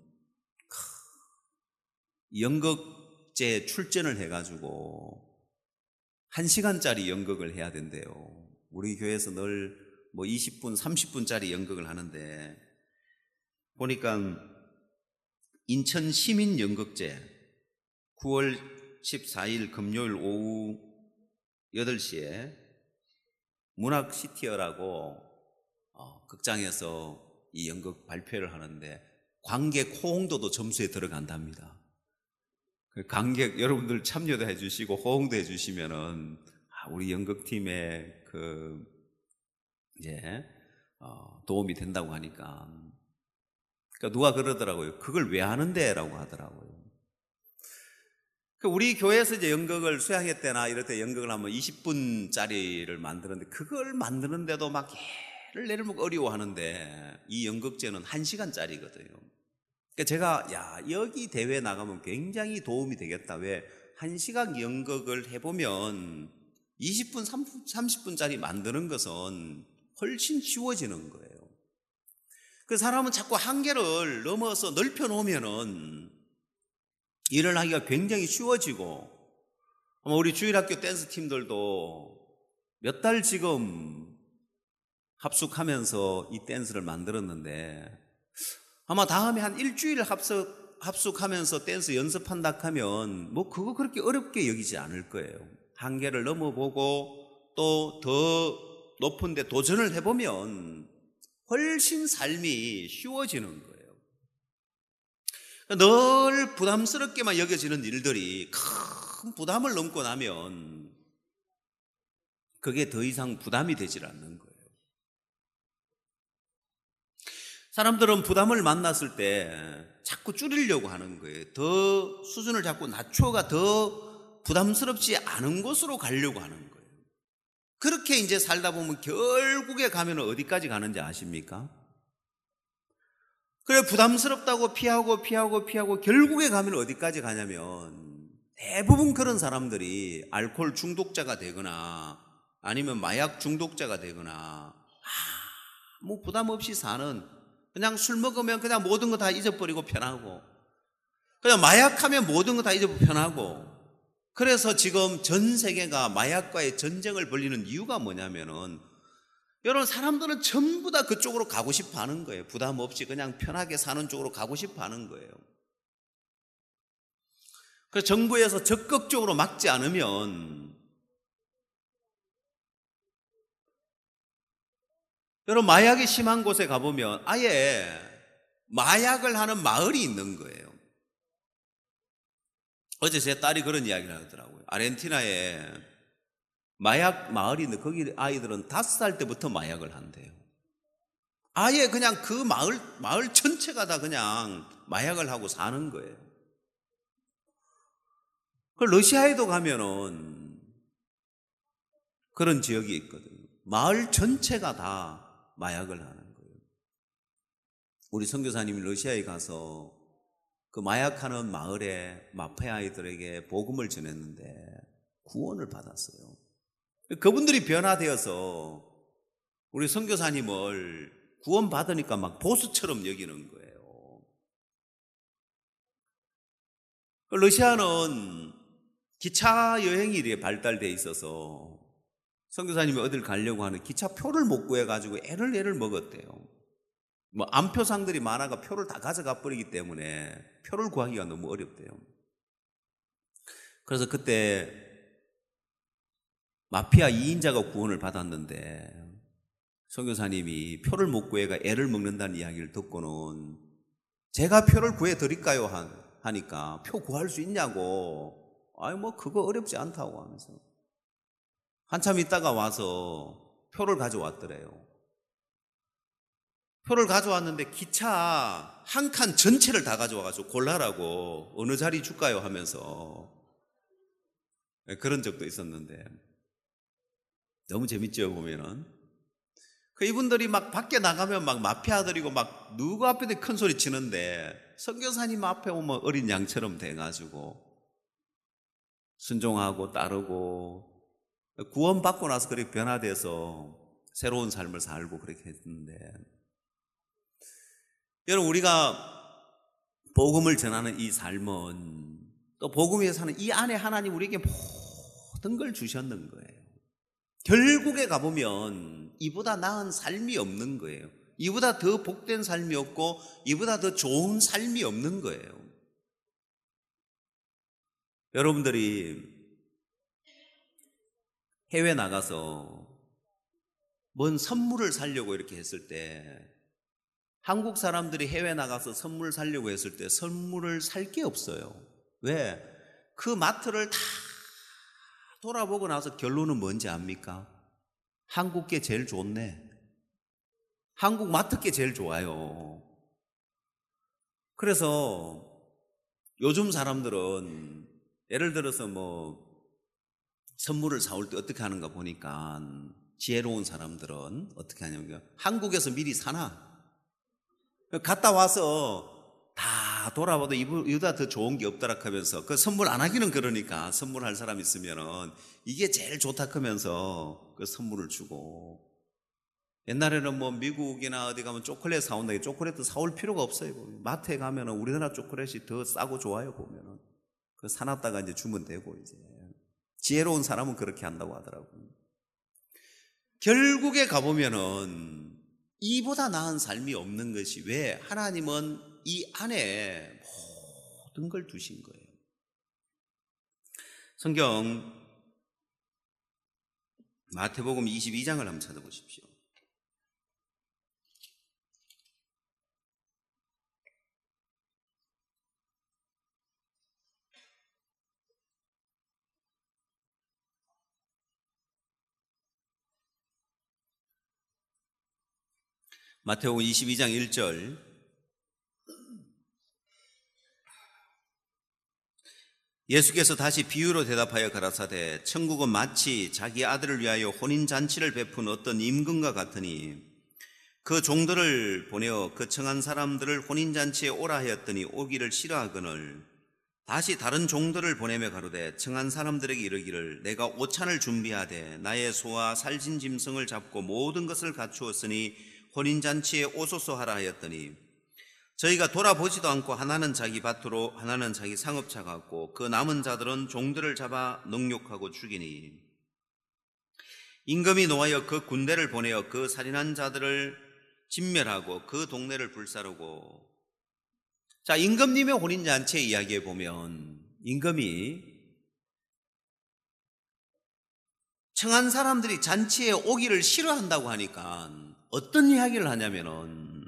Speaker 1: 연극제 출전을 해가지고 한 시간짜리 연극을 해야 된대요. 우리 교회에서 늘 뭐 이십 분, 삼십 분짜리 연극을 하는데 보니까 인천 시민연극제 구월 십사일 금요일 오후 여덟 시에 문학시티어라고 어, 극장에서 이 연극 발표를 하는데 관객 호응도도 점수에 들어간답니다. 관객 여러분들 참여도 해주시고 호응도 해주시면은 아, 우리 연극팀의 그 이제 어, 도움이 된다고 하니까, 그러니까 누가 그러더라고요. 그걸 왜 하는데라고 하더라고요. 우리 교회에서 이제 연극을 수양회 때나 이럴 때 연극을 하면 이십 분짜리를 만드는데 그걸 만드는데도 막 해를 내리면 어려워하는데 이 연극제는 한 시간짜리거든요. 그러니까 제가 야 여기 대회 나가면 굉장히 도움이 되겠다. 왜? 한 시간 연극을 해보면 이십 분, 삼십 분짜리 만드는 것은 훨씬 쉬워지는 거예요. 그 사람은 자꾸 한계를 넘어서 넓혀 놓으면은 일을 하기가 굉장히 쉬워지고, 우리 주일학교 댄스 팀들도 몇 달 지금 합숙하면서 이 댄스를 만들었는데 아마 다음에 한 일주일 합숙, 합숙하면서 댄스 연습한다 하면 뭐 그거 그렇게 어렵게 여기지 않을 거예요. 한계를 넘어보고 또 더 높은 데 도전을 해보면 훨씬 삶이 쉬워지는 거예요. 늘 부담스럽게만 여겨지는 일들이 큰 부담을 넘고 나면 그게 더 이상 부담이 되질 않는 거예요. 사람들은 부담을 만났을 때 자꾸 줄이려고 하는 거예요. 더 수준을 자꾸 낮춰가 더 부담스럽지 않은 곳으로 가려고 하는 거예요. 그렇게 이제 살다 보면 결국에 가면 어디까지 가는지 아십니까? 그래, 부담스럽다고 피하고 피하고 피하고 결국에 가면 어디까지 가냐면 대부분 그런 사람들이 알코올 중독자가 되거나 아니면 마약 중독자가 되거나 아무 부담 없이 사는, 그냥 술 먹으면 그냥 모든 거 다 잊어버리고 편하고, 그냥 마약하면 모든 거 다 잊어버리고 편하고, 그래서 지금 전 세계가 마약과의 전쟁을 벌이는 이유가 뭐냐면은 여러분, 사람들은 전부 다 그쪽으로 가고 싶어 하는 거예요. 부담 없이 그냥 편하게 사는 쪽으로 가고 싶어 하는 거예요. 그래서 정부에서 적극적으로 막지 않으면 여러분, 마약이 심한 곳에 가보면 아예 마약을 하는 마을이 있는 거예요. 어제 제 딸이 그런 이야기를 하더라고요. 아르헨티나에 마약 마을이 있는데 거기 아이들은 다섯 살 때부터 마약을 한대요. 아예 그냥 그 마을, 마을 전체가 다 그냥 마약을 하고 사는 거예요. 그 러시아에도 가면은 그런 지역이 있거든요. 마을 전체가 다 마약을 하는 거예요. 우리 선교사님이 러시아에 가서 그 마약하는 마을에 마피아 아이들에게 복음을 전했는데 구원을 받았어요. 그분들이 변화되어서 우리 선교사님을 구원받으니까 막 보수처럼 여기는 거예요. 러시아는 기차 여행이 이렇게 발달되어 있어서 선교사님이 어딜 가려고 하는 기차표를 못 구해가지고 애를 애를 먹었대요. 뭐 암표상들이 많아가 표를 다 가져가 버리기 때문에 표를 구하기가 너무 어렵대요. 그래서 그때 마피아 이 인자가 구원을 받았는데 선교사님이 표를 못 구해가 애를 먹는다는 이야기를 듣고는 제가 표를 구해 드릴까요? 하니까 표 구할 수 있냐고, 아니 뭐 그거 어렵지 않다고 하면서 한참 있다가 와서 표를 가져왔더래요. 표를 가져왔는데 기차 한 칸 전체를 다 가져와가지고 골라라고 어느 자리 줄까요? 하면서 그런 적도 있었는데 너무 재밌죠, 보면은. 그 이분들이 막 밖에 나가면 막 마피아들이고 막 누구 앞에도 큰 소리 치는데 선교사님 앞에 오면 어린 양처럼 돼가지고 순종하고 따르고 구원받고 나서 그렇게 변화돼서 새로운 삶을 살고 그렇게 했는데, 여러분, 우리가 복음을 전하는 이 삶은 또 복음에 사는 이 안에 하나님 우리에게 모든 걸 주셨는 거예요. 결국에 가보면 이보다 나은 삶이 없는 거예요. 이보다 더 복된 삶이 없고 이보다 더 좋은 삶이 없는 거예요. 여러분들이 해외 나가서 뭔 선물을 사려고 이렇게 했을 때, 한국 사람들이 해외 나가서 선물 사려고 했을 때 선물을 살 게 없어요. 왜? 그 마트를 다 돌아보고 나서 결론은 뭔지 압니까? 한국 게 제일 좋네. 한국 마트 게 제일 좋아요. 그래서 요즘 사람들은 예를 들어서 뭐 선물을 사올 때 어떻게 하는가 보니까 지혜로운 사람들은 어떻게 하냐면 한국에서 미리 사놔. 갔다 와서 다 돌아봐도 이보다 더 좋은 게 없더라 하면서 그 선물 안 하기는 그러니까 선물할 사람 있으면은 이게 제일 좋다 하면서 그 선물을 주고, 옛날에는 뭐 미국이나 어디 가면 초콜릿 사온다. 초콜릿도 사올 필요가 없어요. 마트에 가면은 우리나라 초콜릿이 더 싸고 좋아요. 보면은 그 사놨다가 이제 주면 되고, 이제 지혜로운 사람은 그렇게 한다고 하더라고요. 결국에 가보면은 이보다 나은 삶이 없는 것이 왜? 하나님은 이 안에 모든 걸 두신 거예요. 성경 마태복음 이십이 장을 한번 찾아보십시오. 마태복음 이십이 장 일 절. 예수께서 다시 비유로 대답하여 가라사대 천국은 마치 자기 아들을 위하여 혼인잔치를 베푼 어떤 임금과 같으니 그 종들을 보내어 그 청한 사람들을 혼인잔치에 오라 하였더니 오기를 싫어하거늘 다시 다른 종들을 보내며 가로되 청한 사람들에게 이르기를 내가 오찬을 준비하되 나의 소와 살진 짐승을 잡고 모든 것을 갖추었으니 혼인잔치에 오소서 하라 하였더니 저희가 돌아보지도 않고 하나는 자기 밭으로 하나는 자기 상업차 같고 그 남은 자들은 종들을 잡아 능욕하고 죽이니 임금이 노하여 그 군대를 보내어 그 살인한 자들을 진멸하고 그 동네를 불사르고. 자, 임금님의 혼인잔치 이야기에 보면 임금이 청한 사람들이 잔치에 오기를 싫어한다고 하니까 어떤 이야기를 하냐면은,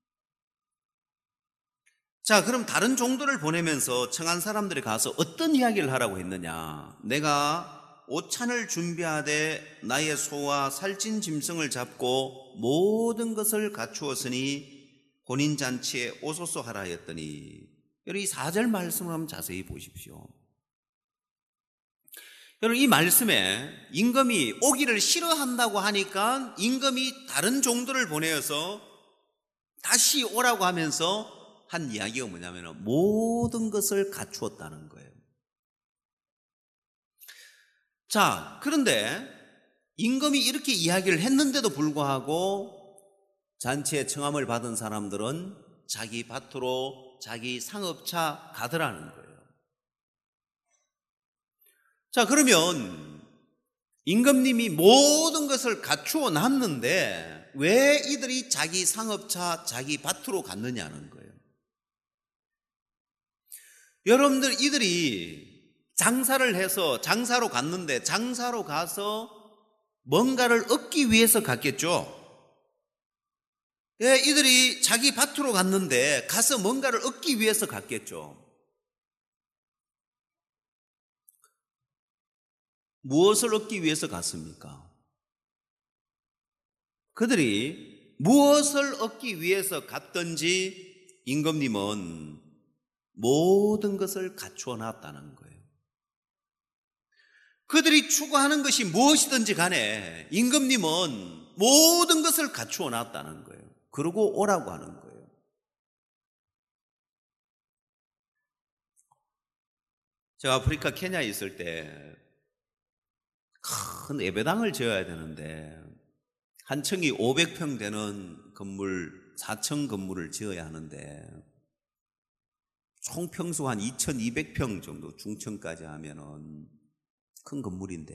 Speaker 1: 자, 그럼 다른 종들을 보내면서 청한 사람들이 가서 어떤 이야기를 하라고 했느냐? 내가 오찬을 준비하되 나의 소와 살찐 짐승을 잡고 모든 것을 갖추었으니 혼인잔치에 오소서 하라 했더니, 여러분 이 사 절 말씀을 한번 자세히 보십시오. 여러분 이 말씀에 임금이 오기를 싫어한다고 하니까 임금이 다른 종들을 보내어서 다시 오라고 하면서 한 이야기가 뭐냐면 모든 것을 갖추었다는 거예요. 자, 그런데 임금이 이렇게 이야기를 했는데도 불구하고 잔치에 청함을 받은 사람들은 자기 밭으로 자기 상업차 가더라는 거예요. 자, 그러면 임금님이 모든 것을 갖추어 놨는데 왜 이들이 자기 상업차, 자기 밭으로 갔느냐는 거예요. 여러분들 이들이 장사를 해서 장사로 갔는데 장사로 가서 뭔가를 얻기 위해서 갔겠죠. 예, 이들이 자기 밭으로 갔는데 가서 뭔가를 얻기 위해서 갔겠죠. 무엇을 얻기 위해서 갔습니까? 그들이 무엇을 얻기 위해서 갔든지 임금님은 모든 것을 갖추어 놨다는 거예요. 그들이 추구하는 것이 무엇이든지 간에 임금님은 모든 것을 갖추어 놨다는 거예요. 그러고 오라고 하는 거예요. 제가 아프리카 케냐에 있을 때 큰 예배당을 지어야 되는데 한 층이 오백 평 되는 건물, 사 층 건물을 지어야 하는데 총 평수 한 이천이백 평 정도, 중층까지 하면은 큰 건물인데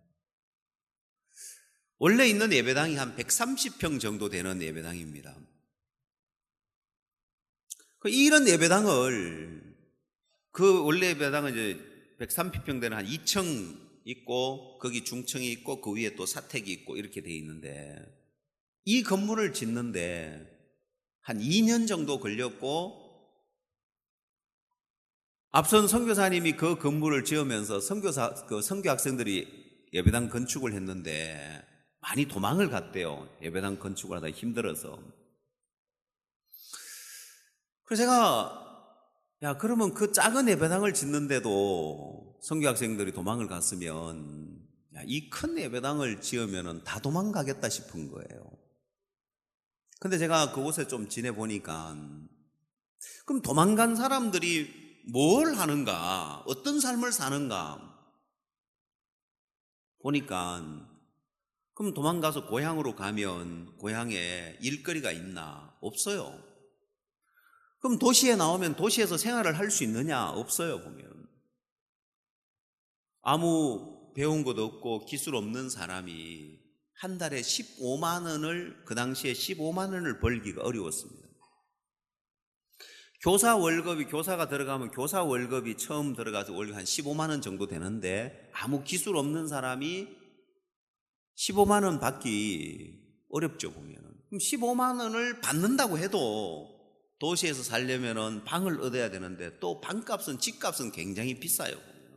Speaker 1: 원래 있는 예배당이 한 백삼십 평 정도 되는 예배당입니다. 이런 예배당을, 그 원래 예배당은 이제 백삼십 평 되는 한 이 층 있고 거기 중층이 있고 그 위에 또 사택이 있고 이렇게 돼 있는데 이 건물을 짓는데 한 이 년 정도 걸렸고 앞선 선교사님이 그 건물을 지으면서 선교사, 그 선교 학생들이 예배당 건축을 했는데 많이 도망을 갔대요. 예배당 건축을 하다 힘들어서. 그래서 제가 야, 그러면 그 작은 예배당을 짓는데도 선교 학생들이 도망을 갔으면 이 큰 예배당을 지으면 다 도망가겠다 싶은 거예요. 근데 제가 그곳에 좀 지내보니까 그럼 도망간 사람들이 뭘 하는가, 어떤 삶을 사는가 보니까 그럼 도망가서 고향으로 가면 고향에 일거리가 있나? 없어요. 그럼 도시에 나오면 도시에서 생활을 할 수 있느냐? 없어요, 보면. 아무 배운 것도 없고 기술 없는 사람이 한 달에 십오만 원을, 그 당시에 십오만 원을 벌기가 어려웠습니다. 교사 월급이, 교사가 들어가면 교사 월급이 처음 들어가서 월급 한 십오만 원 정도 되는데 아무 기술 없는 사람이 십오만 원 받기 어렵죠, 보면은. 그럼 십오만 원을 받는다고 해도 도시에서 살려면은 방을 얻어야 되는데 또 방값은, 집값은 굉장히 비싸요.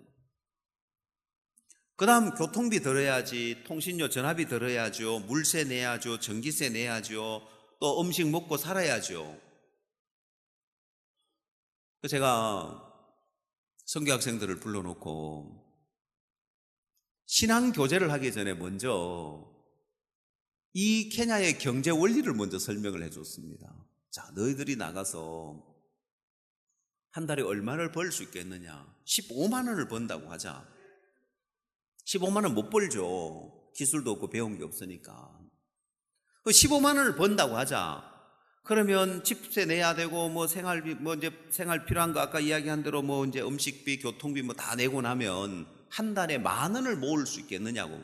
Speaker 1: 그 다음 교통비 들어야지, 통신료, 전화비 들어야죠, 물세 내야죠, 전기세 내야죠, 또 음식 먹고 살아야죠. 제가 선교 학생들을 불러놓고 신앙 교제를 하기 전에 먼저 이 케냐의 경제 원리를 먼저 설명을 해줬습니다. 자, 너희들이 나가서 한 달에 얼마를 벌 수 있겠느냐? 십오만 원을 번다고 하자. 십오만 원 못 벌죠. 기술도 없고 배운 게 없으니까. 십오만 원을 번다고 하자. 그러면 집세 내야 되고, 뭐 생활비, 뭐 이제 생활 필요한 거 아까 이야기한 대로 뭐 이제 음식비, 교통비 뭐 다 내고 나면 한 달에 만 원을 모을 수 있겠느냐고.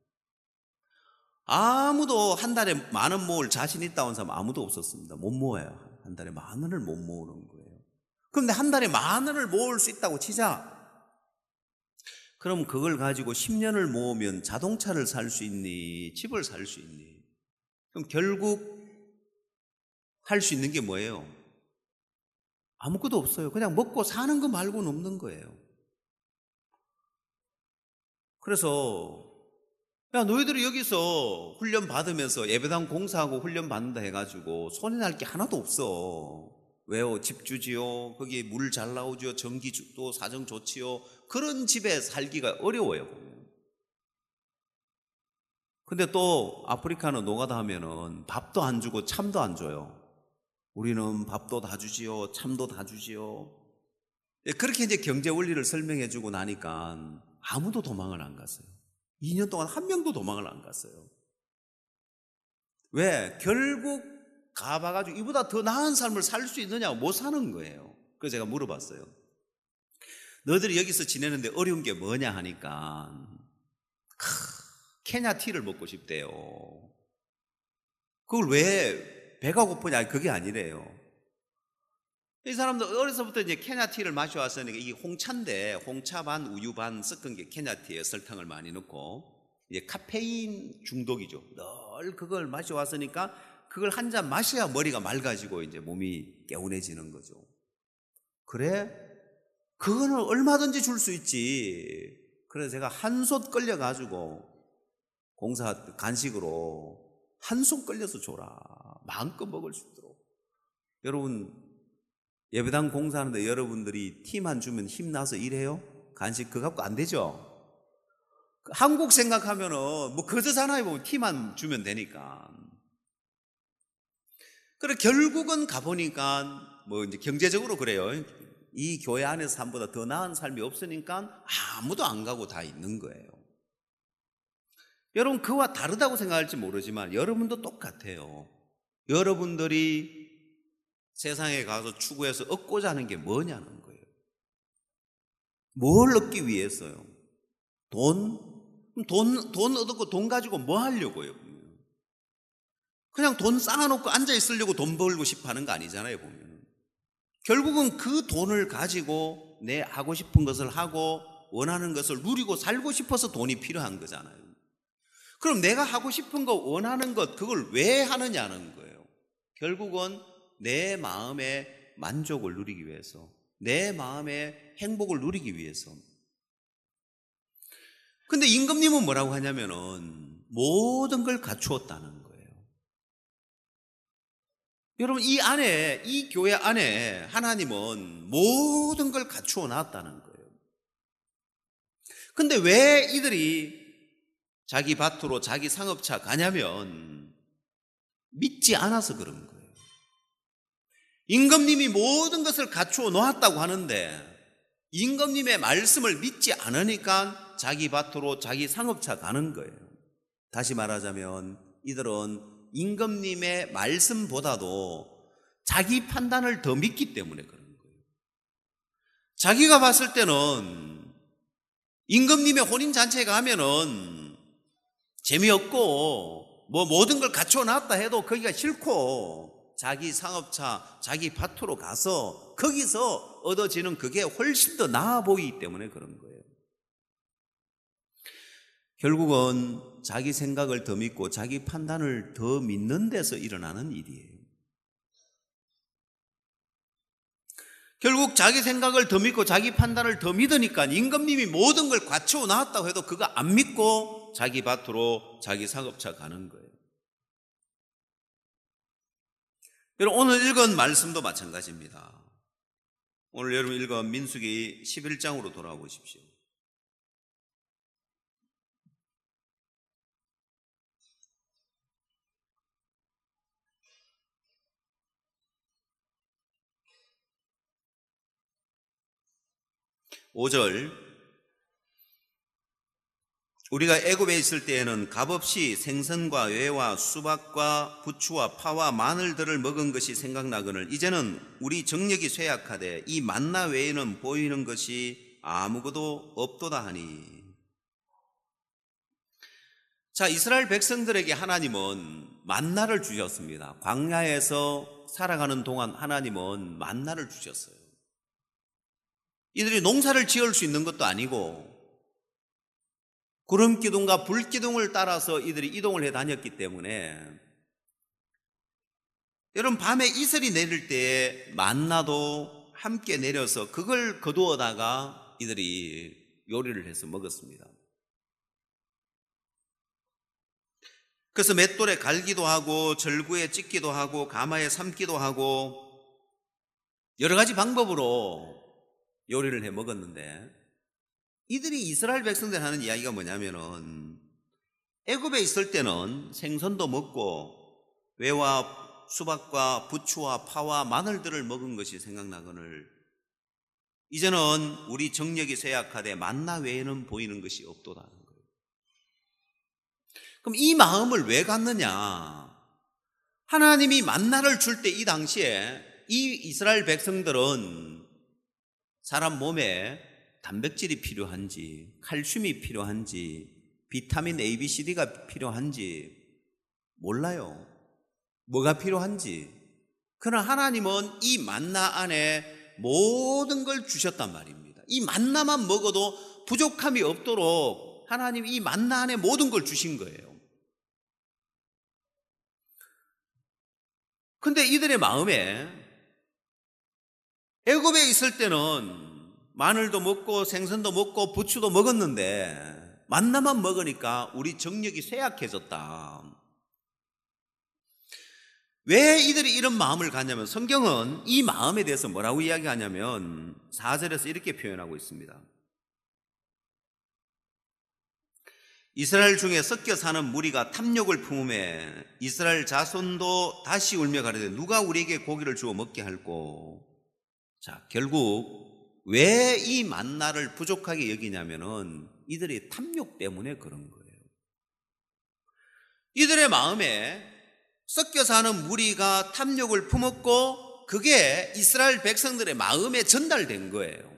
Speaker 1: 아무도 한 달에 만 원 모을 자신 있다고 하는 사람 아무도 없었습니다. 못 모아요. 한 달에 만 원을 못 모으는 거예요. 그런데 한 달에 만 원을 모을 수 있다고 치자. 그럼 그걸 가지고 십 년을 모으면 자동차를 살 수 있니? 집을 살 수 있니? 그럼 결국 할 수 있는 게 뭐예요? 아무것도 없어요. 그냥 먹고 사는 거 말고는 없는 거예요. 그래서 야, 너희들이 여기서 훈련 받으면서 예배당 공사하고 훈련 받는다 해가지고 손해 날 게 하나도 없어. 왜요? 집 주지요, 거기 물 잘 나오죠, 전기도 사정 좋지요. 그런 집에 살기가 어려워요. 근데 또 아프리카는 노가다 하면은 밥도 안 주고 참도 안 줘요. 우리는 밥도 다 주지요, 참도 다 주지요. 그렇게 이제 경제 원리를 설명해 주고 나니까 아무도 도망을 안 갔어요. 이 년 동안 한 명도 도망을 안 갔어요. 왜? 결국 가봐가지고 이보다 더 나은 삶을 살 수 있느냐고 못 사는 거예요. 그래서 제가 물어봤어요. 너희들이 여기서 지내는데 어려운 게 뭐냐 하니까 크, 케냐 티를 먹고 싶대요. 그걸 왜 배가 고프냐? 그게 아니래요. 이 사람들 어려서부터 이제 케냐 티를 마셔왔으니까 이게 홍차인데 홍차 반 우유 반 섞은 게 케냐 티에 설탕을 많이 넣고 이제 카페인 중독이죠. 늘 그걸 마셔왔으니까 그걸 한 잔 마셔야 머리가 맑아지고 이제 몸이 개운해지는 거죠. 그래? 그거는 얼마든지 줄 수 있지. 그래서 제가 한솥 끌려가지고 공사 간식으로 한솥 끌려서 줘라. 마음껏 먹을 수 있도록. 여러분 예배당 공사하는데 여러분들이 티만 주면 힘나서 일해요? 간식 그거 갖고 안 되죠? 한국 생각하면은 뭐 그저잖아요. 뭐 티만 주면 되니까. 그래 결국은 가보니까 뭐 이제 경제적으로 그래요. 이 교회 안에서 삶보다 더 나은 삶이 없으니까 아무도 안 가고 다 있는 거예요. 여러분 그와 다르다고 생각할지 모르지만 여러분도 똑같아요. 여러분들이 세상에 가서 추구해서 얻고자 하는 게 뭐냐는 거예요. 뭘 얻기 위해서요? 돈? 돈, 돈 얻고 돈 가지고 뭐 하려고요? 그냥 돈 쌓아놓고 앉아있으려고 돈 벌고 싶어 하는 거 아니잖아요, 보면. 결국은 그 돈을 가지고 내 하고 싶은 것을 하고 원하는 것을 누리고 살고 싶어서 돈이 필요한 거잖아요. 그럼 내가 하고 싶은 거, 원하는 것, 그걸 왜 하느냐는 거예요. 결국은 내 마음의 만족을 누리기 위해서, 내 마음의 행복을 누리기 위해서. 근데 임금님은 뭐라고 하냐면은 모든 걸 갖추었다는 거예요. 여러분 이 안에, 이 교회 안에 하나님은 모든 걸 갖추어 놨다는 거예요. 근데 왜 이들이 자기 밭으로 자기 상업차 가냐면 믿지 않아서 그런 거예요. 임금님이 모든 것을 갖추어 놓았다고 하는데 임금님의 말씀을 믿지 않으니까 자기 밭으로 자기 상업차 가는 거예요. 다시 말하자면 이들은 임금님의 말씀보다도 자기 판단을 더 믿기 때문에 그런 거예요. 자기가 봤을 때는 임금님의 혼인잔치에 가면은 재미없고 뭐 모든 걸 갖춰놨다 해도 거기가 싫고 자기 상업차, 자기 밭으로 가서 거기서 얻어지는 그게 훨씬 더 나아 보이기 때문에 그런 거예요. 결국은 자기 생각을 더 믿고 자기 판단을 더 믿는 데서 일어나는 일이에요. 결국 자기 생각을 더 믿고 자기 판단을 더 믿으니까 임금님이 모든 걸 갖추어 놨다고 해도 그거 안 믿고 자기 밭으로 자기 상업차 가는 거예요. 여러분 오늘 읽은 말씀도 마찬가지입니다. 오늘 여러분 읽은 민수기 십일 장으로 돌아와 보십시오. 오 절, 우리가 애굽에 있을 때에는 값없이 생선과 외와 수박과 부추와 파와 마늘들을 먹은 것이 생각나거늘 이제는 우리 정력이 쇠약하되 이 만나 외에는 보이는 것이 아무것도 없도다 하니. 자, 이스라엘 백성들에게 하나님은 만나를 주셨습니다. 광야에서 살아가는 동안 하나님은 만나를 주셨어요. 이들이 농사를 지을 수 있는 것도 아니고 구름 기둥과 불 기둥을 따라서 이들이 이동을 해 다녔기 때문에 여러분 밤에 이슬이 내릴 때에 만나도 함께 내려서 그걸 거두어다가 이들이 요리를 해서 먹었습니다. 그래서 맷돌에 갈기도 하고 절구에 찢기도 하고 가마에 삶기도 하고 여러 가지 방법으로 요리를 해 먹었는데 이들이 이스라엘 백성들 하는 이야기가 뭐냐면은 애굽에 있을 때는 생선도 먹고 외와 수박과 부추와 파와 마늘들을 먹은 것이 생각나거늘 이제는 우리 정력이 쇠약하되 만나 외에는 보이는 것이 없도다. 그럼 이 마음을 왜 갖느냐? 하나님이 만나를 줄 때 이 당시에 이 이스라엘 백성들은 사람 몸에 단백질이 필요한지, 칼슘이 필요한지, 비타민 A, B, C, D가 필요한지 몰라요. 뭐가 필요한지. 그러나 하나님은 이 만나 안에 모든 걸 주셨단 말입니다. 이 만나만 먹어도 부족함이 없도록 하나님이 이 만나 안에 모든 걸 주신 거예요. 근데 이들의 마음에 애굽에 있을 때는 마늘도 먹고 생선도 먹고 부추도 먹었는데 만나만 먹으니까 우리 정력이 쇠약해졌다. 왜 이들이 이런 마음을 갖냐면 성경은 이 마음에 대해서 뭐라고 이야기하냐면 사 절에서 이렇게 표현하고 있습니다. 이스라엘 중에 섞여 사는 무리가 탐욕을 품음에 이스라엘 자손도 다시 울며 가로되 누가 우리에게 고기를 주어 먹게 할꼬. 자, 결국 왜 이 만나를 부족하게 여기냐면은 이들의 탐욕 때문에 그런 거예요. 이들의 마음에 섞여 사는 무리가 탐욕을 품었고 그게 이스라엘 백성들의 마음에 전달된 거예요.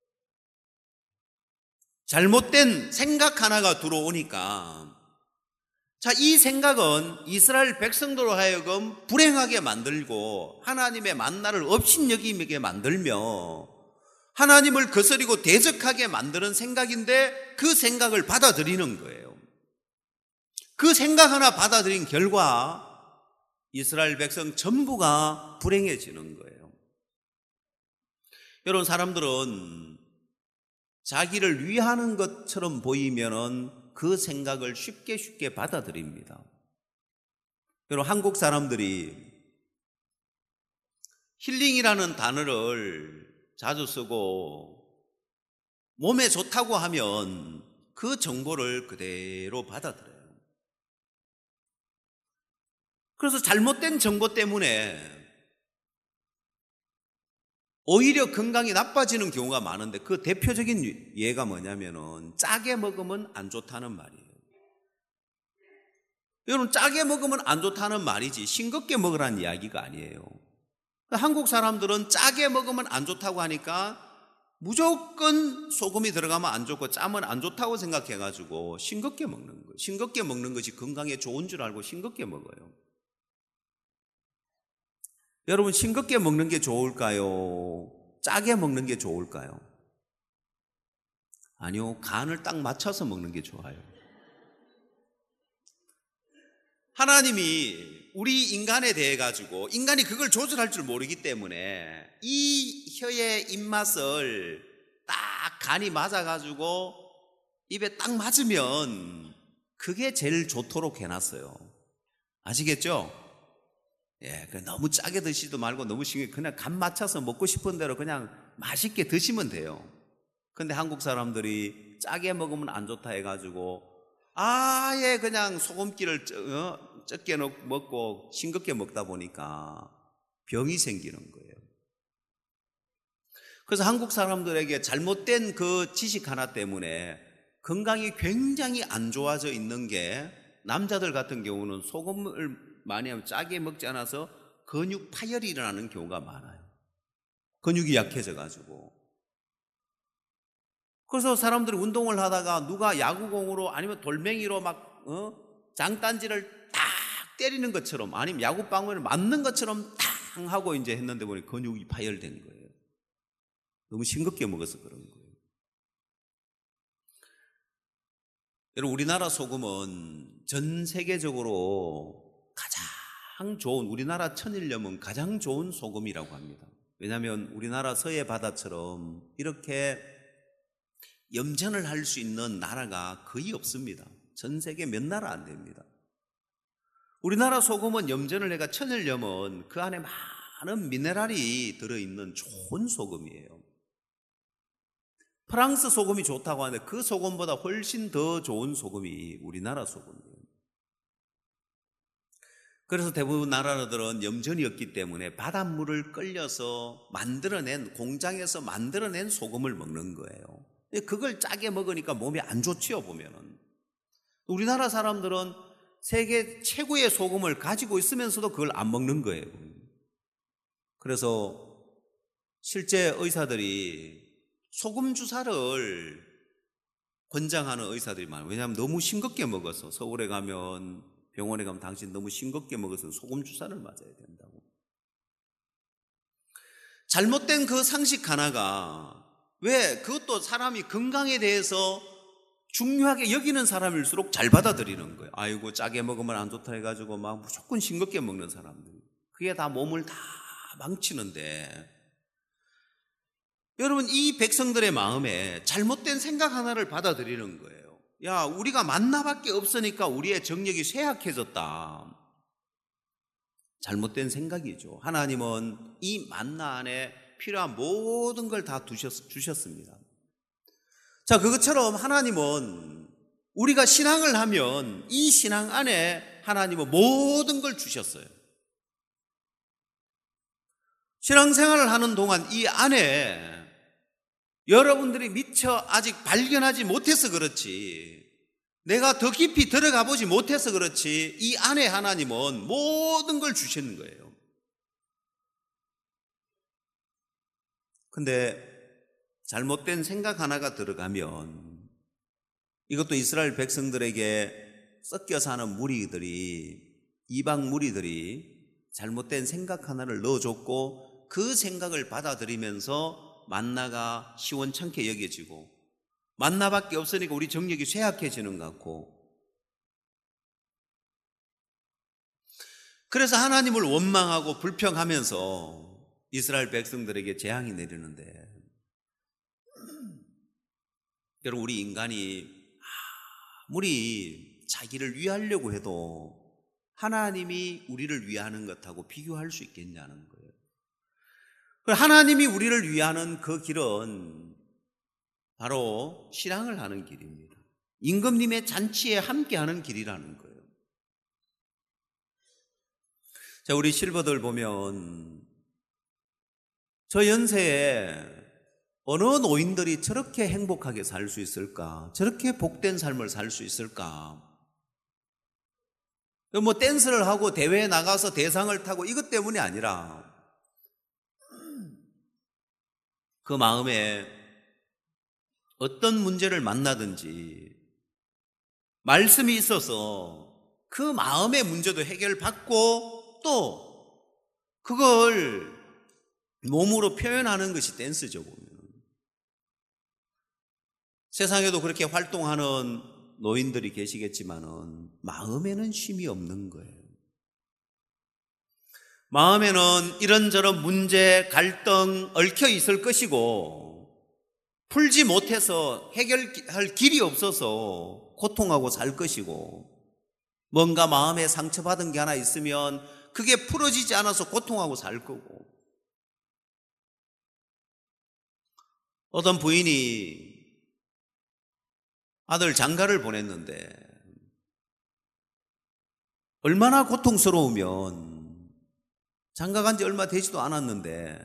Speaker 1: 잘못된 생각 하나가 들어오니까 자, 이 생각은 이스라엘 백성들로 하여금 불행하게 만들고 하나님의 만나를 업신여기게 만들며 하나님을 거스리고 대적하게 만드는 생각인데 그 생각을 받아들이는 거예요. 그 생각 하나 받아들인 결과 이스라엘 백성 전부가 불행해지는 거예요. 여러분, 사람들은 자기를 위하는 것처럼 보이면은 그 생각을 쉽게 쉽게 받아들입니다. 여러분, 한국 사람들이 힐링이라는 단어를 자주 쓰고 몸에 좋다고 하면 그 정보를 그대로 받아들여요. 그래서 잘못된 정보 때문에 오히려 건강이 나빠지는 경우가 많은데 그 대표적인 예가 뭐냐면은 짜게 먹으면 안 좋다는 말이에요. 여러분, 짜게 먹으면 안 좋다는 말이지 싱겁게 먹으라는 이야기가 아니에요. 한국 사람들은 짜게 먹으면 안 좋다고 하니까 무조건 소금이 들어가면 안 좋고 짜면 안 좋다고 생각해가지고 싱겁게 먹는 거예요. 싱겁게 먹는 것이 건강에 좋은 줄 알고 싱겁게 먹어요. 여러분, 싱겁게 먹는 게 좋을까요? 짜게 먹는 게 좋을까요? 아니요, 간을 딱 맞춰서 먹는 게 좋아요. 하나님이 우리 인간에 대해 가지고 인간이 그걸 조절할 줄 모르기 때문에 이 혀의 입맛을 딱 간이 맞아가지고 입에 딱 맞으면 그게 제일 좋도록 해놨어요. 아시겠죠? 예, 너무 짜게 드시도 말고 너무 싱겁게 그냥 간 맞춰서 먹고 싶은 대로 그냥 맛있게 드시면 돼요. 근데 한국 사람들이 짜게 먹으면 안 좋다 해가지고 아예 그냥 소금기를 적게 먹고 싱겁게 먹다 보니까 병이 생기는 거예요. 그래서 한국 사람들에게 잘못된 그 지식 하나 때문에 건강이 굉장히 안 좋아져 있는 게, 남자들 같은 경우는 소금을 많이 하면 짜게 먹지 않아서 근육 파열이 일어나는 경우가 많아요. 근육이 약해져 가지고. 그래서 사람들이 운동을 하다가 누가 야구공으로 아니면 돌멩이로 막 어? 장단지를 딱 때리는 것처럼, 아니면 야구방망이를 맞는 것처럼 탕 하고 이제 했는데 보니 근육이 파열된 거예요. 너무 싱겁게 먹어서 그런 거예요. 여러분, 우리나라 소금은 전 세계적으로 가장 좋은, 우리나라 천일염은 가장 좋은 소금이라고 합니다. 왜냐하면 우리나라 서해 바다처럼 이렇게 염전을 할 수 있는 나라가 거의 없습니다. 전 세계 몇 나라 안 됩니다. 우리나라 소금은 염전을 해가, 천일염은 그 안에 많은 미네랄이 들어있는 좋은 소금이에요. 프랑스 소금이 좋다고 하는데 그 소금보다 훨씬 더 좋은 소금이 우리나라 소금이에요. 그래서 대부분 나라들은 염전이 없기 때문에 바닷물을 끌려서 만들어낸, 공장에서 만들어낸 소금을 먹는 거예요. 그걸 짜게 먹으니까 몸에 안 좋지요, 보면은. 우리나라 사람들은 세계 최고의 소금을 가지고 있으면서도 그걸 안 먹는 거예요. 그래서 실제 의사들이 소금 주사를 권장하는 의사들이 많아요. 왜냐하면 너무 싱겁게 먹어서, 서울에 가면, 병원에 가면 당신 너무 싱겁게 먹어서 소금 주사를 맞아야 된다고. 잘못된 그 상식 하나가, 왜 그것도 사람이 건강에 대해서 중요하게 여기는 사람일수록 잘 받아들이는 거예요. 아이고, 짜게 먹으면 안 좋다 해가지고 막 무조건 싱겁게 먹는 사람들, 그게 다 몸을 다 망치는데, 여러분, 이 백성들의 마음에 잘못된 생각 하나를 받아들이는 거예요. 야, 우리가 만나밖에 없으니까 우리의 정력이 쇠약해졌다. 잘못된 생각이죠. 하나님은 이 만나 안에 필요한 모든 걸 다 주셨습니다. 자, 그것처럼 하나님은 우리가 신앙을 하면 이 신앙 안에 하나님은 모든 걸 주셨어요. 신앙생활을 하는 동안 이 안에 여러분들이 미처 아직 발견하지 못해서 그렇지, 내가 더 깊이 들어가 보지 못해서 그렇지, 이 안에 하나님은 모든 걸 주시는 거예요. 근데 잘못된 생각 하나가 들어가면, 이것도 이스라엘 백성들에게 섞여 사는 무리들이, 이방 무리들이 잘못된 생각 하나를 넣어줬고, 그 생각을 받아들이면서 만나가 시원찮게 여겨지고, 만나밖에 없으니까 우리 정력이 쇠약해지는 것 같고, 그래서 하나님을 원망하고 불평하면서 이스라엘 백성들에게 재앙이 내리는데, 여러분, 우리 인간이 아무리 자기를 위하려고 해도 하나님이 우리를 위하는 것하고 비교할 수 있겠냐는 거예요. 하나님이 우리를 위하는 그 길은 바로 신앙을 하는 길입니다. 임금님의 잔치에 함께하는 길이라는 거예요. 자, 우리 실버들 보면 저 연세에 어느 노인들이 저렇게 행복하게 살 수 있을까? 저렇게 복된 삶을 살 수 있을까? 뭐 댄스를 하고 대회에 나가서 대상을 타고 이것 때문이 아니라 그 마음에 어떤 문제를 만나든지 말씀이 있어서 그 마음의 문제도 해결받고 또 그걸 몸으로 표현하는 것이 댄스죠, 보면. 세상에도 그렇게 활동하는 노인들이 계시겠지만은 마음에는 쉼이 없는 거예요. 마음에는 이런저런 문제, 갈등 얽혀 있을 것이고 풀지 못해서 해결할 길이 없어서 고통하고 살 것이고 뭔가 마음에 상처받은 게 하나 있으면 그게 풀어지지 않아서 고통하고 살 거고 어떤 부인이 아들 장가를 보냈는데 얼마나 고통스러우면 장가 간 지 얼마 되지도 않았는데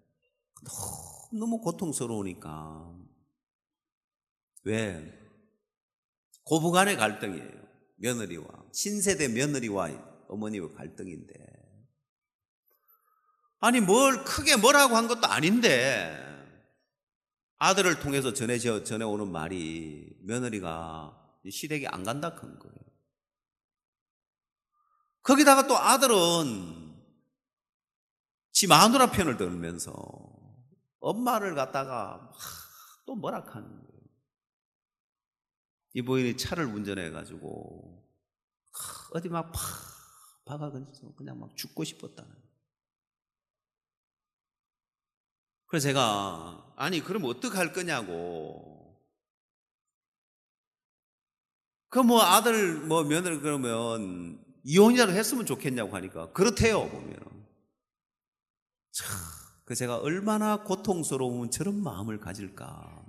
Speaker 1: 너무 고통스러우니까 왜? 고부간의 갈등이에요. 며느리와 신세대 며느리와 어머니의 갈등인데 아니 뭘 크게 뭐라고 한 것도 아닌데 아들을 통해서 전해져, 전해오는 말이 며느리가 시댁에 안 간다 큰 거예요. 거기다가 또 아들은 지 마누라 편을 들면서 엄마를 갖다가 또 뭐라 하는 거예요. 이 부인이 차를 운전해가지고 어디 막 팍 박아가지고 그냥 막 죽고 싶었다는 거예요. 그래서 제가 아니 그럼 어떡할 거냐고 그 뭐 아들 뭐 며느리 그러면 이혼이라도 했으면 좋겠냐고 하니까 그렇대요 보면. 참, 그 제가 얼마나 고통스러우면 저런 마음을 가질까.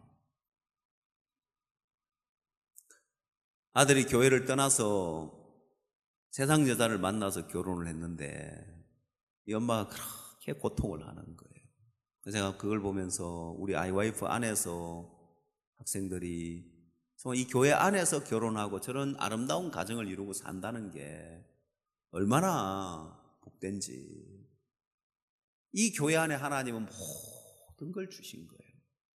Speaker 1: 아들이 교회를 떠나서 세상 여자를 만나서 결혼을 했는데 이 엄마가 그렇게 고통을 하는 거예요. 그래서 제가 그걸 보면서 우리 아이와이프 안에서 학생들이 정말 이 교회 안에서 결혼하고 저런 아름다운 가정을 이루고 산다는 게 얼마나 복된지. 이 교회 안에 하나님은 모든 걸 주신 거예요.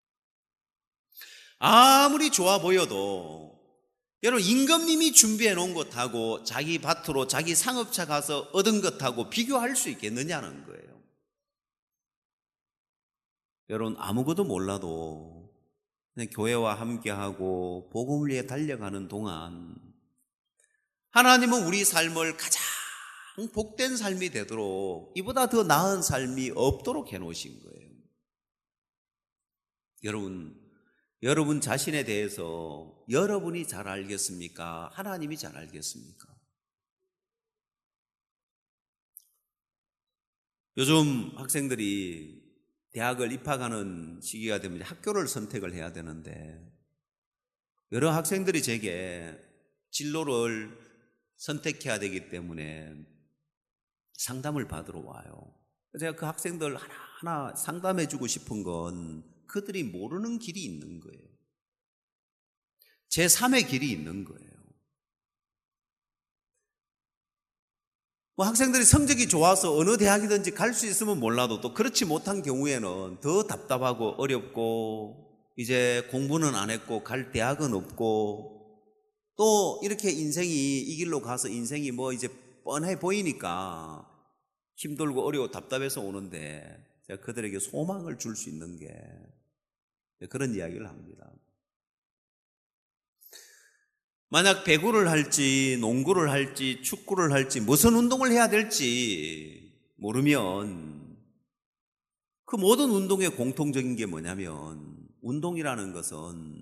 Speaker 1: 아무리 좋아 보여도 여러분 임금님이 준비해 놓은 것하고 자기 밭으로 자기 상업차 가서 얻은 것하고 비교할 수 있겠느냐는 거예요. 여러분 아무것도 몰라도 그냥 교회와 함께하고 복음을 위해 달려가는 동안 하나님은 우리 삶을 가장 복된 삶이 되도록 이보다 더 나은 삶이 없도록 해놓으신 거예요. 여러분, 여러분 자신에 대해서 여러분이 잘 알겠습니까? 하나님이 잘 알겠습니까? 요즘 학생들이 대학을 입학하는 시기가 되면 학교를 선택을 해야 되는데 여러 학생들이 제게 진로를 선택해야 되기 때문에 상담을 받으러 와요. 제가 그 학생들 하나하나 상담해 주고 싶은 건 그들이 모르는 길이 있는 거예요. 제삼의 길이 있는 거예요. 뭐 학생들이 성적이 좋아서 어느 대학이든지 갈 수 있으면 몰라도 또 그렇지 못한 경우에는 더 답답하고 어렵고 이제 공부는 안 했고 갈 대학은 없고 또 이렇게 인생이 이 길로 가서 인생이 뭐 이제 뻔해 보이니까 힘들고 어려워 답답해서 오는데 제가 그들에게 소망을 줄 수 있는 게 그런 이야기를 합니다. 만약 배구를 할지 농구를 할지 축구를 할지 무슨 운동을 해야 될지 모르면 그 모든 운동의 공통적인 게 뭐냐면 운동이라는 것은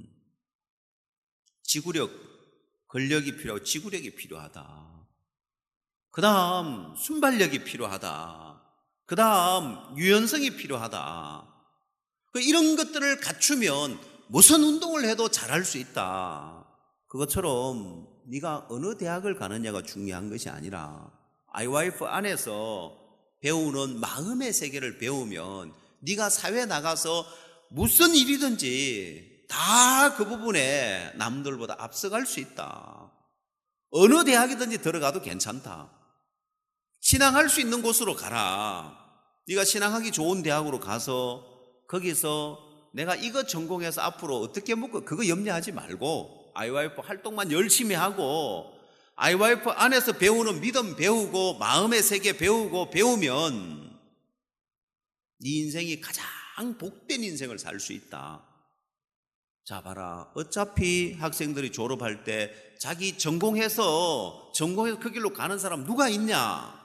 Speaker 1: 지구력, 근력이 필요하고 지구력이 필요하다. 그 다음 순발력이 필요하다. 그 다음 유연성이 필요하다. 이런 것들을 갖추면 무슨 운동을 해도 잘할 수 있다. 그것처럼 네가 어느 대학을 가느냐가 중요한 것이 아니라 아이와이프 안에서 배우는 마음의 세계를 배우면 네가 사회에 나가서 무슨 일이든지 다 그 부분에 남들보다 앞서갈 수 있다. 어느 대학이든지 들어가도 괜찮다. 신앙할 수 있는 곳으로 가라. 네가 신앙하기 좋은 대학으로 가서 거기서 내가 이거 전공해서 앞으로 어떻게 먹고 그거 염려하지 말고 아이와이프 활동만 열심히 하고 아이와이프 안에서 배우는 믿음 배우고 마음의 세계 배우고 배우면 네 인생이 가장 복된 인생을 살 수 있다. 자, 봐라. 어차피 학생들이 졸업할 때 자기 전공해서 전공해서 그 길로 가는 사람 누가 있냐?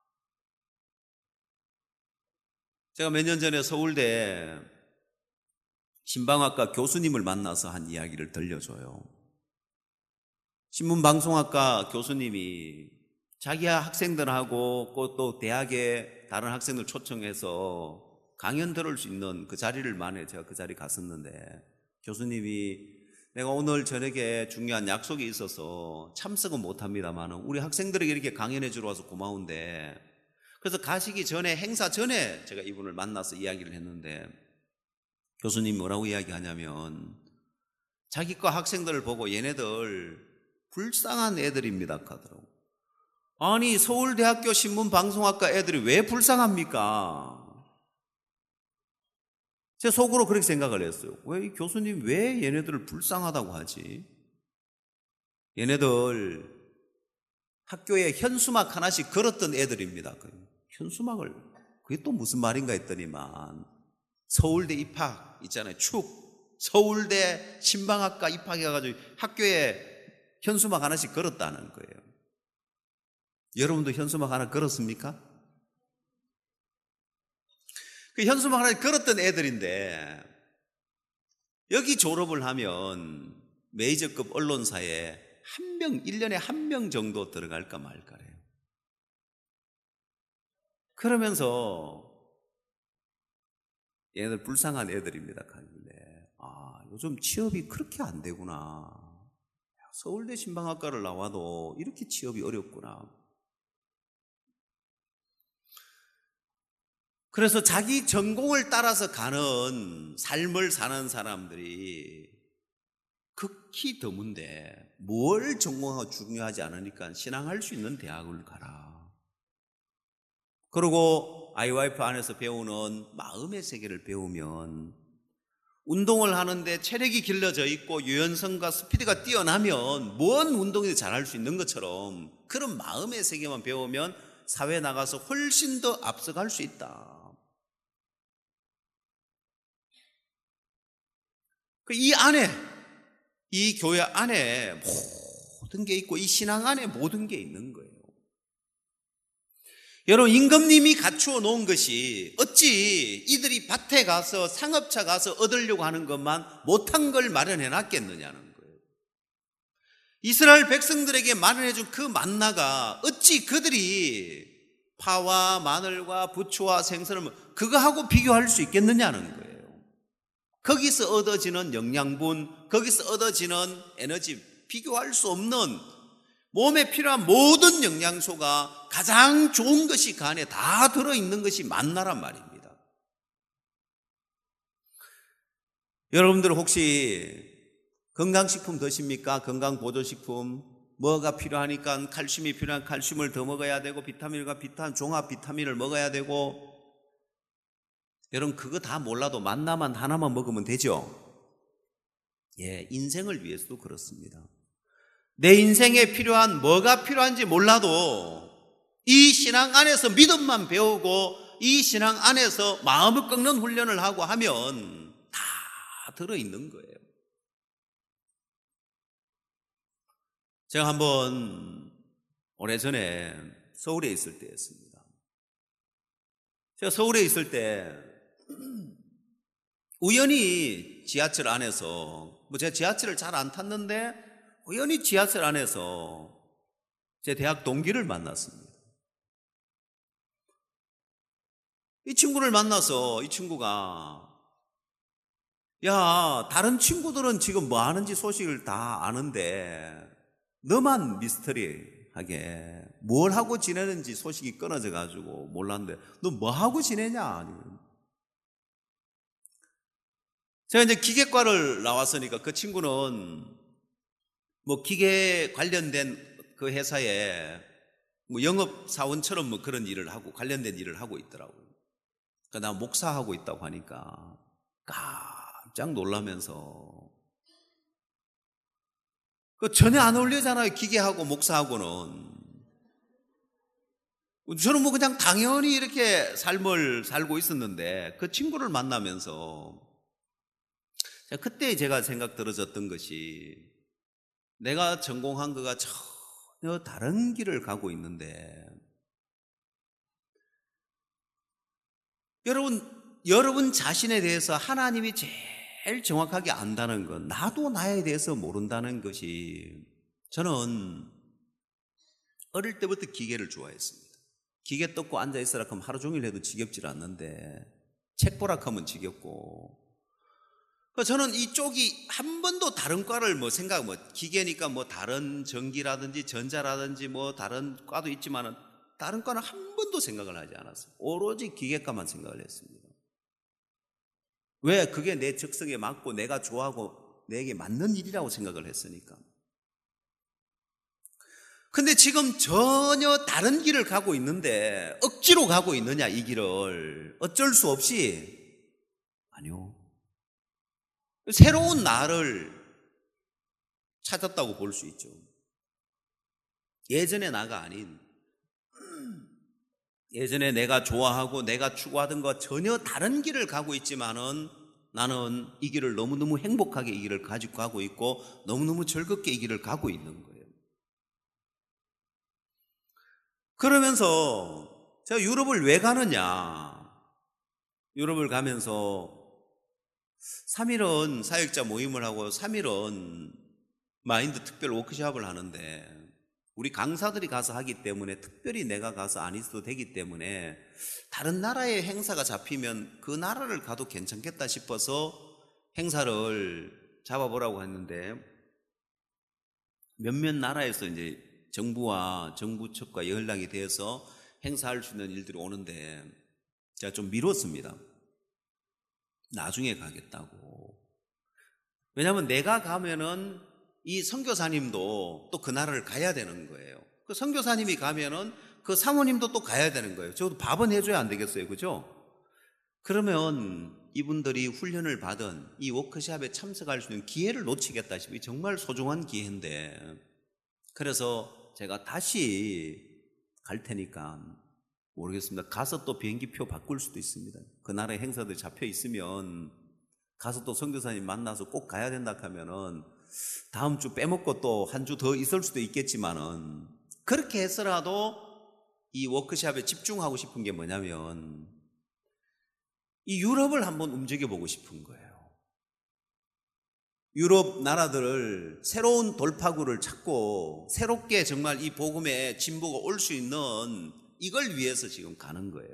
Speaker 1: 제가 몇 년 전에 서울대 신방학과 교수님을 만나서 한 이야기를 들려줘요. 신문방송학과 교수님이 자기 학생들하고 또 대학의 다른 학생들 초청해서 강연 들을 수 있는 그 자리를 만에 제가 그 자리 갔었는데 교수님이 내가 오늘 저녁에 중요한 약속이 있어서 참석은 못합니다만 우리 학생들에게 이렇게 강연해 주러 와서 고마운데 그래서 가시기 전에 행사 전에 제가 이분을 만나서 이야기를 했는데 교수님이 뭐라고 이야기하냐면 자기 과 학생들을 보고 얘네들 불쌍한 애들입니다 하더라고. 아니 서울대학교 신문방송학과 애들이 왜 불쌍합니까? 제 속으로 그렇게 생각을 했어요. 왜 이 교수님 왜 얘네들을 불쌍하다고 하지? 얘네들 학교에 현수막 하나씩 걸었던 애들입니다. 현수막을 그게 또 무슨 말인가 했더니만 서울대 입학 있잖아요. 축 서울대 신방학과 입학해가지고 학교에 현수막 하나씩 걸었다는 거예요. 여러분도 현수막 하나 걸었습니까? 그 현수막 하나 걸었던 애들인데 여기 졸업을 하면 메이저급 언론사에 한 명, 일 년에 한 명 정도 들어갈까 말까래요. 그러면서 얘네들 불쌍한 애들입니다. 가길래 아, 요즘 취업이 그렇게 안 되구나. 서울대 신방학과를 나와도 이렇게 취업이 어렵구나. 그래서 자기 전공을 따라서 가는 삶을 사는 사람들이 극히 드문데 뭘 전공하고 중요하지 않으니까 신앙할 수 있는 대학을 가라. 그리고 아이와이프 안에서 배우는 마음의 세계를 배우면 운동을 하는데 체력이 길러져 있고 유연성과 스피드가 뛰어나면 뭔 운동이든 잘할 수 있는 것처럼 그런 마음의 세계만 배우면 사회에 나가서 훨씬 더 앞서갈 수 있다. 이 안에, 이 교회 안에 모든 게 있고 이 신앙 안에 모든 게 있는 거예요. 여러분, 임금님이 갖추어 놓은 것이 어찌 이들이 밭에 가서 상업차 가서 얻으려고 하는 것만 못한 걸 마련해 놨겠느냐는 거예요. 이스라엘 백성들에게 마련해 준 그 만나가 어찌 그들이 파와 마늘과 부추와 생선을 그거하고 비교할 수 있겠느냐는 거예요. 거기서 얻어지는 영양분, 거기서 얻어지는 에너지, 비교할 수 없는 몸에 필요한 모든 영양소가 가장 좋은 것이 그 안에 다 들어있는 것이 만나란 말입니다. 여러분들 혹시 건강식품 드십니까? 건강보조식품. 뭐가 필요하니까 칼슘이 필요한 칼슘을 더 먹어야 되고 비타민과 비타민, 종합 비타민을 먹어야 되고 여러분 그거 다 몰라도 만나만 하나만 먹으면 되죠? 예, 인생을 위해서도 그렇습니다. 내 인생에 필요한 뭐가 필요한지 몰라도 이 신앙 안에서 믿음만 배우고 이 신앙 안에서 마음을 꺾는 훈련을 하고 하면 다 들어있는 거예요. 제가 한번 오래전에 서울에 있을 때였습니다. 제가 서울에 있을 때 우연히 지하철 안에서 뭐 제가 지하철을 잘 안 탔는데 우연히 지하철 안에서 제 대학 동기를 만났습니다. 이 친구를 만나서 이 친구가 야, 다른 친구들은 지금 뭐 하는지 소식을 다 아는데 너만 미스터리하게 뭘 하고 지내는지 소식이 끊어져 가지고 몰랐는데 너 뭐 하고 지내냐? 제가 이제 기계과를 나왔으니까 그 친구는 뭐 기계 관련된 그 회사에 뭐 영업사원처럼 뭐 그런 일을 하고 관련된 일을 하고 있더라고요. 그러니까 나 목사하고 있다고 하니까 깜짝 놀라면서 그 전혀 안 어울리잖아요. 기계하고 목사하고는. 저는 뭐 그냥 당연히 이렇게 삶을 살고 있었는데 그 친구를 만나면서 그때 제가 생각 들어졌던 것이 내가 전공한 거가 전혀 다른 길을 가고 있는데 여러분, 여러분 자신에 대해서 하나님이 제일 정확하게 안다는 건 나도 나에 대해서 모른다는 것이 저는 어릴 때부터 기계를 좋아했습니다. 기계 떴고 앉아있으라 하면 하루 종일 해도 지겹질 않는데 책 보라 하면 지겹고 저는 이쪽이 한 번도 다른 과를 뭐 생각, 뭐 기계니까 뭐 다른 전기라든지 전자라든지 뭐 다른 과도 있지만은 다른 과는 한 번도 생각을 하지 않았어요. 오로지 기계과만 생각을 했습니다. 왜? 그게 내 적성에 맞고 내가 좋아하고 내게 맞는 일이라고 생각을 했으니까. 근데 지금 전혀 다른 길을 가고 있는데 억지로 가고 있느냐, 이 길을. 어쩔 수 없이. 아니요. 새로운 나를 찾았다고 볼 수 있죠. 예전의 나가 아닌, 예전에 내가 좋아하고 내가 추구하던 것과 전혀 다른 길을 가고 있지만은 나는 이 길을 너무너무 행복하게 이 길을 가지고 가고 있고 너무너무 즐겁게 이 길을 가고 있는 거예요. 그러면서 제가 유럽을 왜 가느냐, 유럽을 가면서 삼 일은 사역자 모임을 하고 삼 일은 마인드 특별 워크숍을 하는데 우리 강사들이 가서 하기 때문에 특별히 내가 가서 안 있어도 되기 때문에 다른 나라의 행사가 잡히면 그 나라를 가도 괜찮겠다 싶어서 행사를 잡아보라고 했는데 몇몇 나라에서 이제 정부와 정부 측과 연락이 되어서 행사할 수 있는 일들이 오는데 제가 좀 미뤘습니다. 나중에 가겠다고. 왜냐하면 내가 가면은 이 선교사님도 또 그 나라를 가야 되는 거예요. 그 선교사님이 가면은 그 사모님도 또 가야 되는 거예요. 저도 밥은 해줘야 안 되겠어요, 그죠? 그러면 이분들이 훈련을 받은 이 워크숍에 참석할 수 있는 기회를 놓치겠다시피 정말 소중한 기회인데, 그래서 제가 다시 갈 테니까 모르겠습니다. 가서 또 비행기표 바꿀 수도 있습니다. 그 나라의 행사들 잡혀 있으면 가서 또 선교사님 만나서 꼭 가야 된다 하면은 다음 주 빼먹고 또 한 주 더 있을 수도 있겠지만은 그렇게 해서라도 이 워크숍에 집중하고 싶은 게 뭐냐면 이 유럽을 한번 움직여보고 싶은 거예요. 유럽 나라들을 새로운 돌파구를 찾고 새롭게 정말 이 복음의 진보가 올 수 있는 이걸 위해서 지금 가는 거예요.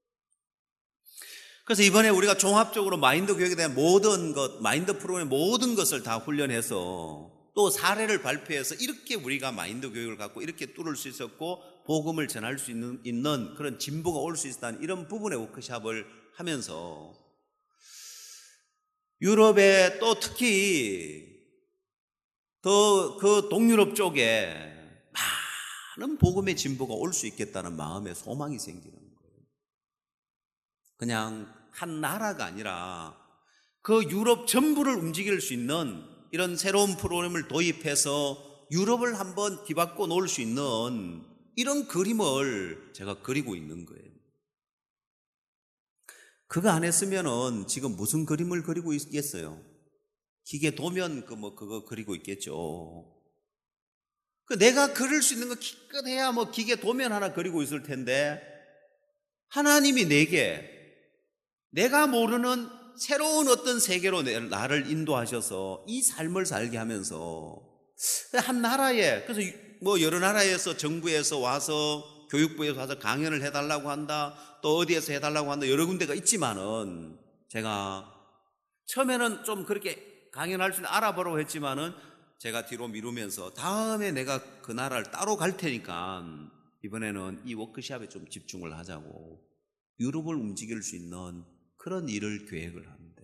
Speaker 1: 그래서 이번에 우리가 종합적으로 마인드 교육에 대한 모든 것, 마인드 프로그램의 모든 것을 다 훈련해서 또 사례를 발표해서 이렇게 우리가 마인드 교육을 갖고 이렇게 뚫을 수 있었고 복음을 전할 수 있는, 있는 그런 진보가 올 수 있다는 이런 부분의 워크숍을 하면서 유럽에 또 특히 더 그 동유럽 쪽에 많은 복음의 진보가 올 수 있겠다는 마음의 소망이 생기는 거예요. 그냥 한 나라가 아니라 그 유럽 전부를 움직일 수 있는 이런 새로운 프로그램을 도입해서 유럽을 한번 뒤바꿔 놓을 수 있는 이런 그림을 제가 그리고 있는 거예요. 그거 안 했으면은 지금 무슨 그림을 그리고 있겠어요? 기계 도면 그 뭐 그거 그리고 있겠죠. 그 내가 그릴 수 있는 거 기껏 해야 뭐 기계 도면 하나 그리고 있을 텐데 하나님이 내게 내가 모르는 새로운 어떤 세계로 나를 인도하셔서 이 삶을 살게 하면서 한 나라에, 그래서 뭐 여러 나라에서 정부에서 와서 교육부에서 와서 강연을 해달라고 한다, 또 어디에서 해달라고 한다, 여러 군데가 있지만은 제가 처음에는 좀 그렇게 강연할 수 있는 알아보라고 했지만은 제가 뒤로 미루면서 다음에 내가 그 나라를 따로 갈 테니까 이번에는 이 워크숍에 좀 집중을 하자고 유럽을 움직일 수 있는 그런 일을 계획을 하는데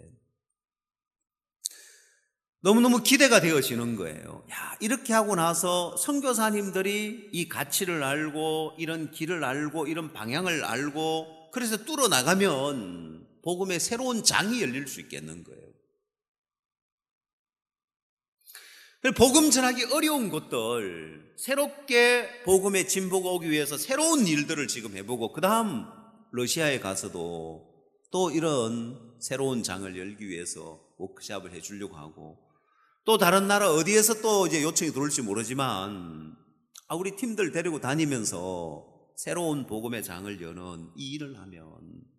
Speaker 1: 너무너무 기대가 되어지는 거예요. 야, 이렇게 하고 나서 선교사님들이 이 가치를 알고 이런 길을 알고 이런 방향을 알고 그래서 뚫어 나가면 복음의 새로운 장이 열릴 수 있겠는 거예요. 복음 전하기 어려운 것들, 새롭게 복음의 진보가 오기 위해서 새로운 일들을 지금 해보고, 그 다음 러시아에 가서도 또 이런 새로운 장을 열기 위해서 워크숍을 해주려고 하고, 또 다른 나라 어디에서 또 이제 요청이 들어올지 모르지만, 아, 우리 팀들 데리고 다니면서 새로운 복음의 장을 여는 이 일을 하면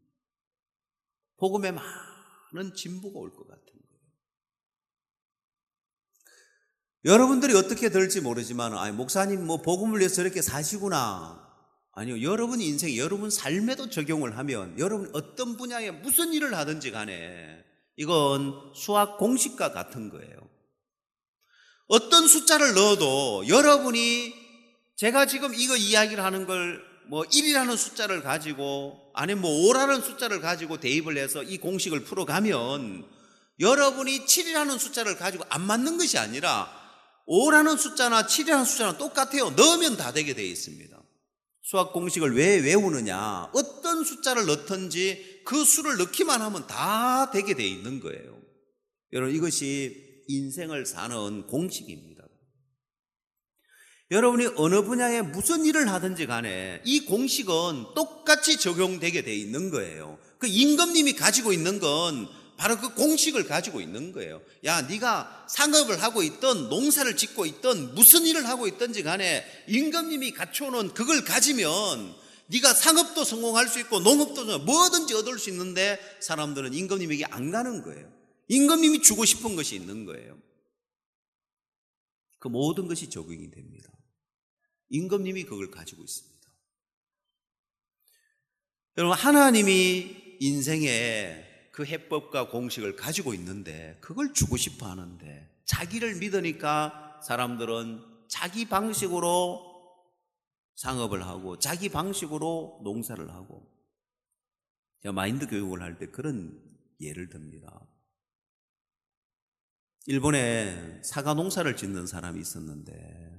Speaker 1: 복음에 많은 진보가 올 것 같은 거예요. 여러분들이 어떻게 될지 모르지만, 아니, 목사님 뭐 복음을 위해서 저렇게 사시구나. 아니요, 여러분 인생, 여러분 삶에도 적용을 하면 여러분 어떤 분야에 무슨 일을 하든지 간에 이건 수학 공식과 같은 거예요. 어떤 숫자를 넣어도 여러분이, 제가 지금 이거 이야기를 하는 걸 뭐 일이라는 숫자를 가지고, 아니면 뭐 오라는 숫자를 가지고 대입을 해서 이 공식을 풀어가면 여러분이 칠이라는 숫자를 가지고 안 맞는 것이 아니라 오라는 숫자나 칠이라는 숫자는 똑같아요. 넣으면 다 되게 되어 있습니다. 수학 공식을 왜 외우느냐? 어떤 숫자를 넣든지 그 수를 넣기만 하면 다 되게 되어 있는 거예요. 여러분, 이것이 인생을 사는 공식입니다. 여러분이 어느 분야에 무슨 일을 하든지 간에 이 공식은 똑같이 적용되게 돼 있는 거예요. 그 임금님이 가지고 있는 건 바로 그 공식을 가지고 있는 거예요. 야, 네가 상업을 하고 있든 농사를 짓고 있든 무슨 일을 하고 있든지 간에 임금님이 갖춰놓은 그걸 가지면 네가 상업도 성공할 수 있고 농업도 뭐든지 얻을 수 있는데, 사람들은 임금님에게 안 가는 거예요. 임금님이 주고 싶은 것이 있는 거예요. 그 모든 것이 적용이 됩니다. 임금님이 그걸 가지고 있습니다. 여러분, 하나님이 인생에 그 해법과 공식을 가지고 있는데 그걸 주고 싶어 하는데, 자기를 믿으니까 사람들은 자기 방식으로 상업을 하고 자기 방식으로 농사를 하고, 제가 마인드 교육을 할 때 그런 예를 듭니다. 일본에 사과 농사를 짓는 사람이 있었는데,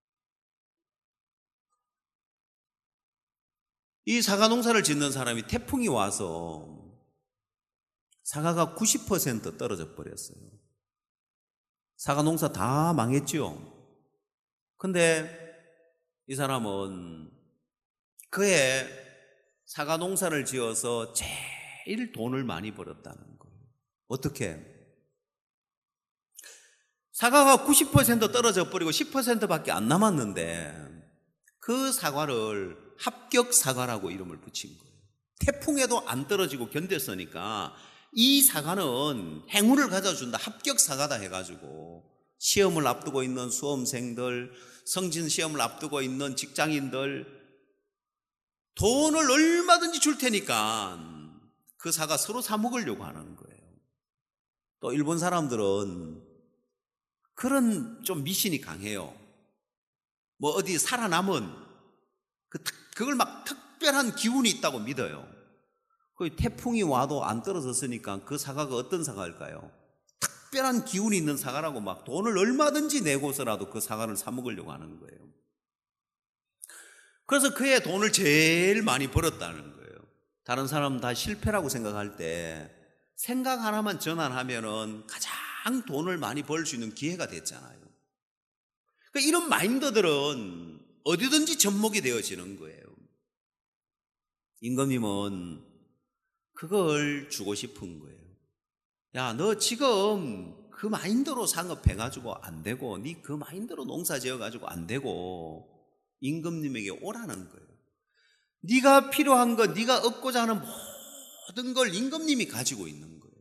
Speaker 1: 이 사과 농사를 짓는 사람이 태풍이 와서 사과가 구십 퍼센트 떨어져 버렸어요. 사과 농사 다 망했죠. 근데 이 사람은 그해 사과 농사를 지어서 제일 돈을 많이 벌었다는 거예요. 어떻게? 사과가 구십 퍼센트 떨어져 버리고 십 퍼센트밖에 안 남았는데 그 사과를 합격 사과라고 이름을 붙인 거예요. 태풍에도 안 떨어지고 견뎠으니까 이 사과는 행운을 가져준다, 합격 사과다 해가지고 시험을 앞두고 있는 수험생들, 성진 시험을 앞두고 있는 직장인들 돈을 얼마든지 줄 테니까 그 사과 서로 사 먹으려고 하는 거예요. 또 일본 사람들은 그런 좀 미신이 강해요. 뭐 어디 살아남은 그, 그걸 막 특별한 기운이 있다고 믿어요. 그 태풍이 와도 안 떨어졌으니까 그 사과가 어떤 사과일까요? 특별한 기운이 있는 사과라고 막 돈을 얼마든지 내고서라도 그 사과를 사 먹으려고 하는 거예요. 그래서 그의 돈을 제일 많이 벌었다는 거예요. 다른 사람은 다 실패라고 생각할 때 생각 하나만 전환하면은 가장 돈을 많이 벌 수 있는 기회가 됐잖아요. 그러니까 이런 마인드들은 어디든지 접목이 되어지는 거예요. 임금님은 그걸 주고 싶은 거예요. 야, 너 지금 그 마인드로 상업해가지고 안 되고, 네 그 마인드로 농사 지어가지고 안 되고, 임금님에게 오라는 거예요. 네가 필요한 것, 네가 얻고자 하는 모든 걸 임금님이 가지고 있는 거예요.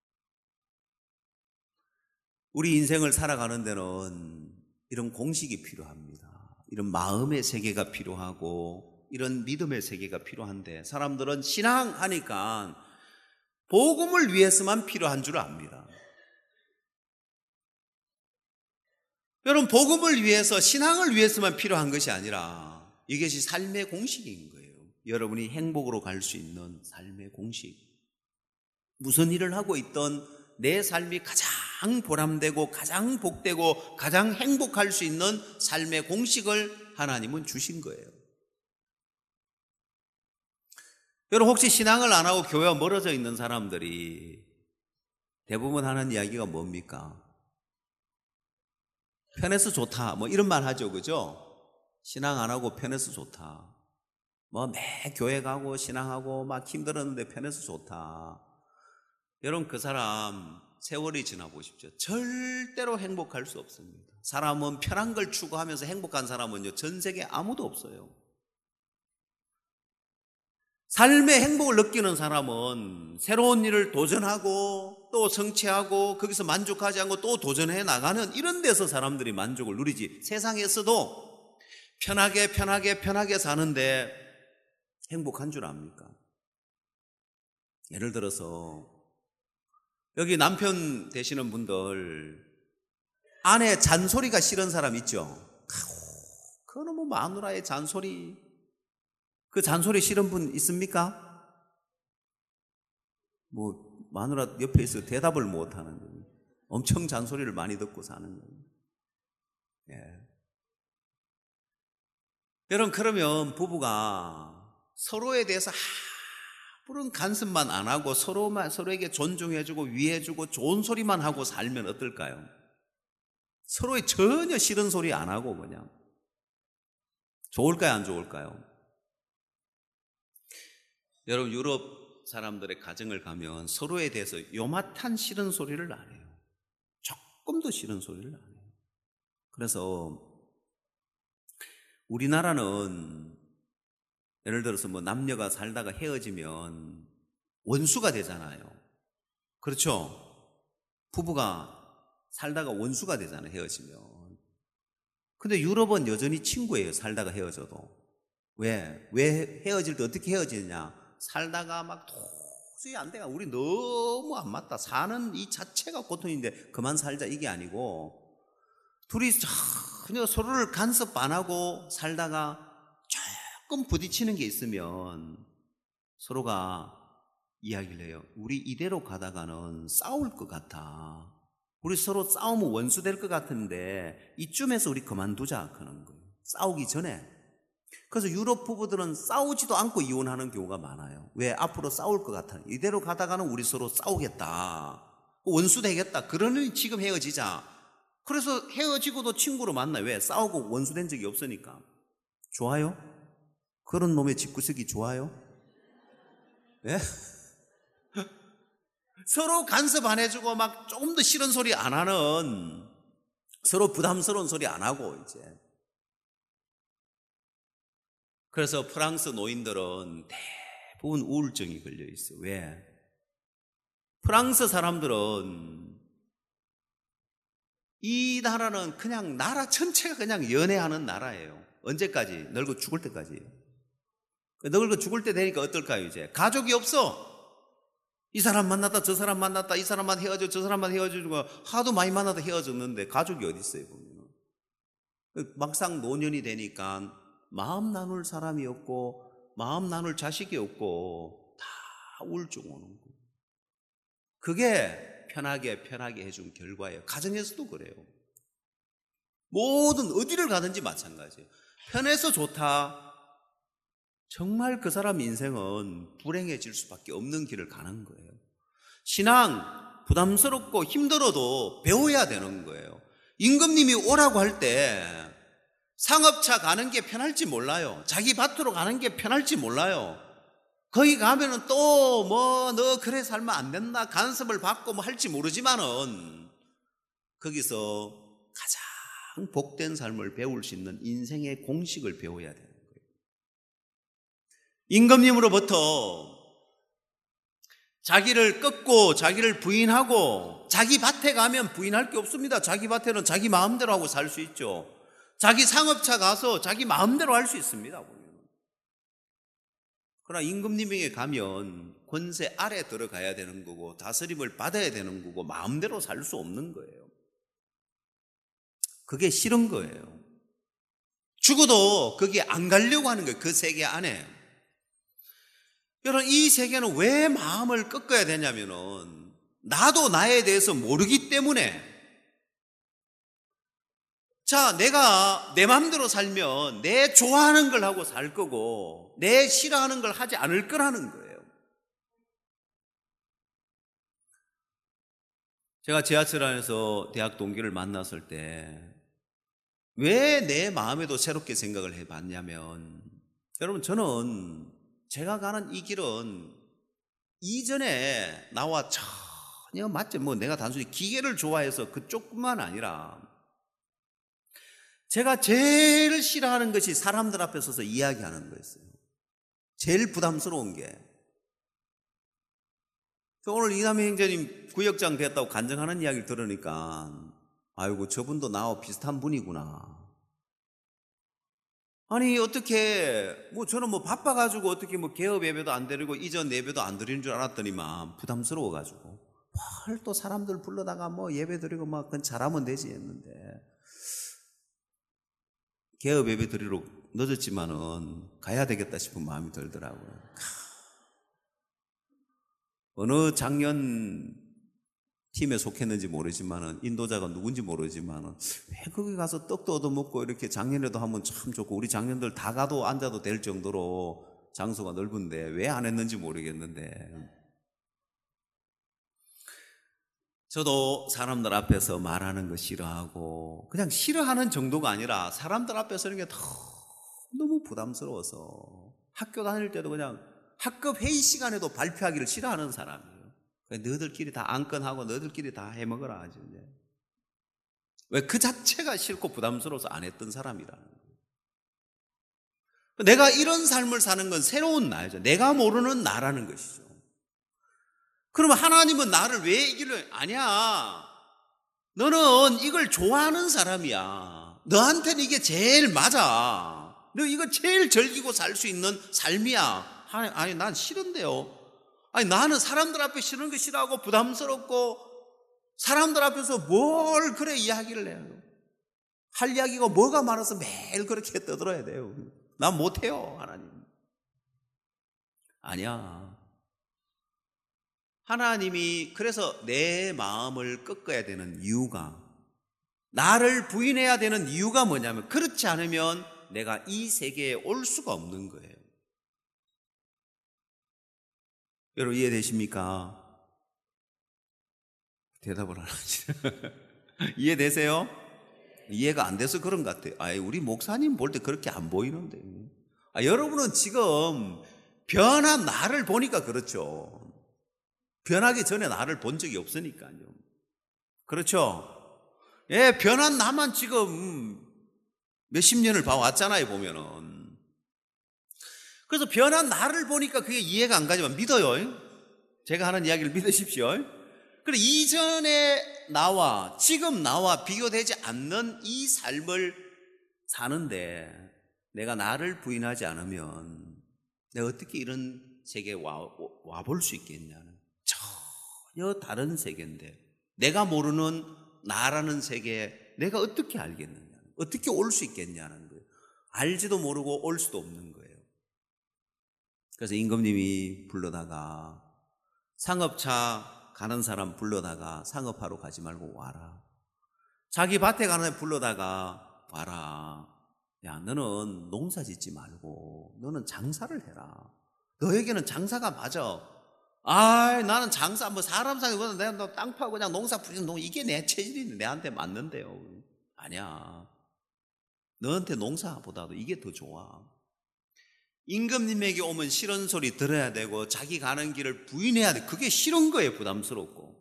Speaker 1: 우리 인생을 살아가는 데는 이런 공식이 필요합니다. 이런 마음의 세계가 필요하고 이런 믿음의 세계가 필요한데, 사람들은 신앙하니까 복음을 위해서만 필요한 줄 압니다. 여러분, 복음을 위해서, 신앙을 위해서만 필요한 것이 아니라 이것이 삶의 공식인 거예요. 여러분이 행복으로 갈 수 있는 삶의 공식. 무슨 일을 하고 있던 내 삶이 가장 보람되고 가장 복되고 가장 행복할 수 있는 삶의 공식을 하나님은 주신 거예요. 여러분, 혹시 신앙을 안 하고 교회와 멀어져 있는 사람들이 대부분 하는 이야기가 뭡니까? 편해서 좋다 뭐 이런 말 하죠, 그죠? 신앙 안 하고 편해서 좋다. 뭐 매 교회 가고 신앙하고 막 힘들었는데 편해서 좋다. 여러분, 그 사람 세월이 지나 보십시오. 절대로 행복할 수 없습니다. 사람은 편한 걸 추구하면서 행복한 사람은요, 전 세계에 아무도 없어요. 삶의 행복을 느끼는 사람은 새로운 일을 도전하고 또 성취하고 거기서 만족하지 않고 또 도전해 나가는 이런 데서 사람들이 만족을 누리지, 세상에서도 편하게 편하게 편하게 사는데 행복한 줄 압니까? 예를 들어서 여기 남편 되시는 분들, 아내 잔소리가 싫은 사람 있죠? 아우, 그거는 뭐 마누라의 잔소리, 그 잔소리 싫은 분 있습니까? 뭐 마누라 옆에 있어 대답을 못 하는 거예요. 엄청 잔소리를 많이 듣고 사는 거예요. 예. 여러분, 그러면 부부가 서로에 대해서 아무런 간섭만 안 하고 서로만 서로에게 존중해주고 위해주고 좋은 소리만 하고 살면 어떨까요? 서로의 전혀 싫은 소리 안 하고 그냥 좋을까요, 안 좋을까요? 여러분, 유럽 사람들의 가정을 가면 서로에 대해서 요맛한 싫은 소리를 안 해요. 조금도 싫은 소리를 안 해요. 그래서 우리나라는 예를 들어서 뭐 남녀가 살다가 헤어지면 원수가 되잖아요. 그렇죠? 부부가 살다가 원수가 되잖아요, 헤어지면. 근데 유럽은 여전히 친구예요, 살다가 헤어져도. 왜? 왜 헤어질 때 어떻게 헤어지느냐? 살다가 막 도저히 안 돼가, 우리 너무 안 맞다, 사는 이 자체가 고통인데 그만 살자, 이게 아니고 둘이 전혀 서로를 간섭 안 하고 살다가 조금 부딪히는 게 있으면 서로가 이야기를 해요. 우리 이대로 가다가는 싸울 것 같아. 우리 서로 싸우면 원수 될 것 같은데 이쯤에서 우리 그만두자 그러는 거예요, 싸우기 전에. 그래서 유럽 부부들은 싸우지도 않고 이혼하는 경우가 많아요. 왜? 앞으로 싸울 것 같아. 이대로 가다가는 우리 서로 싸우겠다, 원수 되겠다, 그러니 지금 헤어지자. 그래서 헤어지고도 친구로 만나요. 왜? 싸우고 원수 된 적이 없으니까. 좋아요? 그런 놈의 집구석이 좋아요? 예? 서로 간섭 안 해주고 막 조금 더 싫은 소리 안 하는, 서로 부담스러운 소리 안 하고 이제. 그래서 프랑스 노인들은 대부분 우울증이 걸려 있어. 왜? 프랑스 사람들은 이 나라는 그냥 나라 전체가 그냥 연애하는 나라예요. 언제까지? 늙어 죽을 때까지. 늙어 죽을 때 되니까 어떨까요? 이제 가족이 없어. 이 사람 만났다 저 사람 만났다, 이 사람만 헤어져 저 사람만 헤어지고 하도 많이 만나다 헤어졌는데 가족이 어디 있어요, 보면. 막상 노년이 되니까 마음 나눌 사람이 없고 마음 나눌 자식이 없고 다 우울증 오는 거예요. 그게 편하게 편하게 해준 결과예요. 가정에서도 그래요. 모든 어디를 가든지 마찬가지예요. 편해서 좋다, 정말 그 사람 인생은 불행해질 수밖에 없는 길을 가는 거예요. 신앙 부담스럽고 힘들어도 배워야 되는 거예요. 임금님이 오라고 할 때 상업차 가는 게 편할지 몰라요. 자기 밭으로 가는 게 편할지 몰라요. 거기 가면은 또 뭐 너 그래 살면 안 된다, 간섭을 받고 뭐 할지 모르지만은 거기서 가장 복된 삶을 배울 수 있는 인생의 공식을 배워야 돼요. 임금님으로부터 자기를 꺾고 자기를 부인하고, 자기 밭에 가면 부인할 게 없습니다. 자기 밭에는 자기 마음대로 하고 살 수 있죠. 자기 상업차 가서 자기 마음대로 할 수 있습니다. 그러나 임금님에게 가면 권세 아래 들어가야 되는 거고 다스림을 받아야 되는 거고 마음대로 살 수 없는 거예요. 그게 싫은 거예요. 죽어도 거기에 안 가려고 하는 거예요, 그 세계 안에. 여러분, 이 세계는 왜 마음을 꺾어야 되냐면은 나도 나에 대해서 모르기 때문에. 자, 내가 내 마음대로 살면 내 좋아하는 걸 하고 살 거고 내 싫어하는 걸 하지 않을 거라는 거예요. 제가 지하철 안에서 대학 동기를 만났을 때 왜 내 마음에도 새롭게 생각을 해봤냐면, 여러분, 저는 제가 가는 이 길은 이전에 나와 전혀 맞죠. 뭐 내가 단순히 기계를 좋아해서 그쪽뿐만 아니라 제가 제일 싫어하는 것이 사람들 앞에 서서 이야기하는 거였어요. 제일 부담스러운 게. 오늘 이남희 형제님 구역장 됐다고 간증하는 이야기를 들으니까 아이고 저분도 나와 비슷한 분이구나. 아니 어떻게 뭐 저는 뭐 바빠가지고 어떻게 뭐 개업 예배도 안 드리고 이전 예배도 안 드리는 줄 알았더니만 부담스러워가지고 뭘 또 사람들 불러다가 뭐 예배 드리고 막 그건 잘하면 되지 했는데 개업 예배 드리러 늦었지만은 가야 되겠다 싶은 마음이 들더라고요. 어느 장년 팀에 속했는지 모르지만은 인도자가 누군지 모르지만은 왜 거기 가서 떡도 얻어먹고 이렇게 작년에도 하면 참 좋고 우리 장년들 다 가도 앉아도 될 정도로 장소가 넓은데 왜 안 했는지 모르겠는데 저도 사람들 앞에서 말하는 거 싫어하고 그냥 싫어하는 정도가 아니라 사람들 앞에서 이런 게 너무 부담스러워서 학교 다닐 때도 그냥 학급 회의 시간에도 발표하기를 싫어하는 사람이에요. 너희들끼리 다 안건하고 너희들끼리 다 해먹어라 하죠. 왜 그 자체가 싫고 부담스러워서 안 했던 사람이라는 거예요. 내가 이런 삶을 사는 건 새로운 나죠. 내가 모르는 나라는 것이죠. 그러면 하나님은 나를 왜 이기를 아니야. 너는 이걸 좋아하는 사람이야. 너한테는 이게 제일 맞아. 너 이거 제일 즐기고 살 수 있는 삶이야. 아니, 아니 난 싫은데요. 아니 나는 사람들 앞에 싫은 거 싫어하고 부담스럽고 사람들 앞에서 뭘 그래 이야기를 해요. 할 이야기가 뭐가 많아서 매일 그렇게 떠들어야 돼요. 난 못해요 하나님. 아니야. 하나님이 그래서 내 마음을 꺾어야 되는 이유가 나를 부인해야 되는 이유가 뭐냐면 그렇지 않으면 내가 이 세계에 올 수가 없는 거예요. 여러분 이해되십니까? 대답을 안 하시네. 이해되세요? 이해가 안 돼서 그런 것 같아요. 아, 우리 목사님 볼 때 그렇게 안 보이는데. 아, 여러분은 지금 변한 나를 보니까 그렇죠. 변하기 전에 나를 본 적이 없으니까요. 그렇죠? 예, 변한 나만 지금 몇십 년을 봐왔잖아요, 보면은. 그래서 변한 나를 보니까 그게 이해가 안 가지만 믿어요. 제가 하는 이야기를 믿으십시오. 그래, 이전의 나와 지금 나와 비교되지 않는 이 삶을 사는데 내가 나를 부인하지 않으면 내가 어떻게 이런 세계에 와, 와볼 수 있겠냐는 전혀 다른 세계인데 내가 모르는 나라는 세계에 내가 어떻게 알겠느냐, 어떻게 올 수 있겠냐는 거예요. 알지도 모르고 올 수도 없는 거예요. 그래서 임금님이 불러다가 상업차 가는 사람 불러다가 상업하러 가지 말고 와라. 자기 밭에 가는 사람 불러다가 와라. 야, 너는 농사 짓지 말고 너는 장사를 해라. 너에게는 장사가 맞아. 아, 나는 장사 뭐 사람 사기보다 내가 땅 파고 그냥 농사 부리는 농 이게 내 체질인데 내한테 맞는데요. 아니야. 너한테 농사보다도 이게 더 좋아. 임금님에게 오면 싫은 소리 들어야 되고 자기 가는 길을 부인해야 돼. 그게 싫은 거예요. 부담스럽고.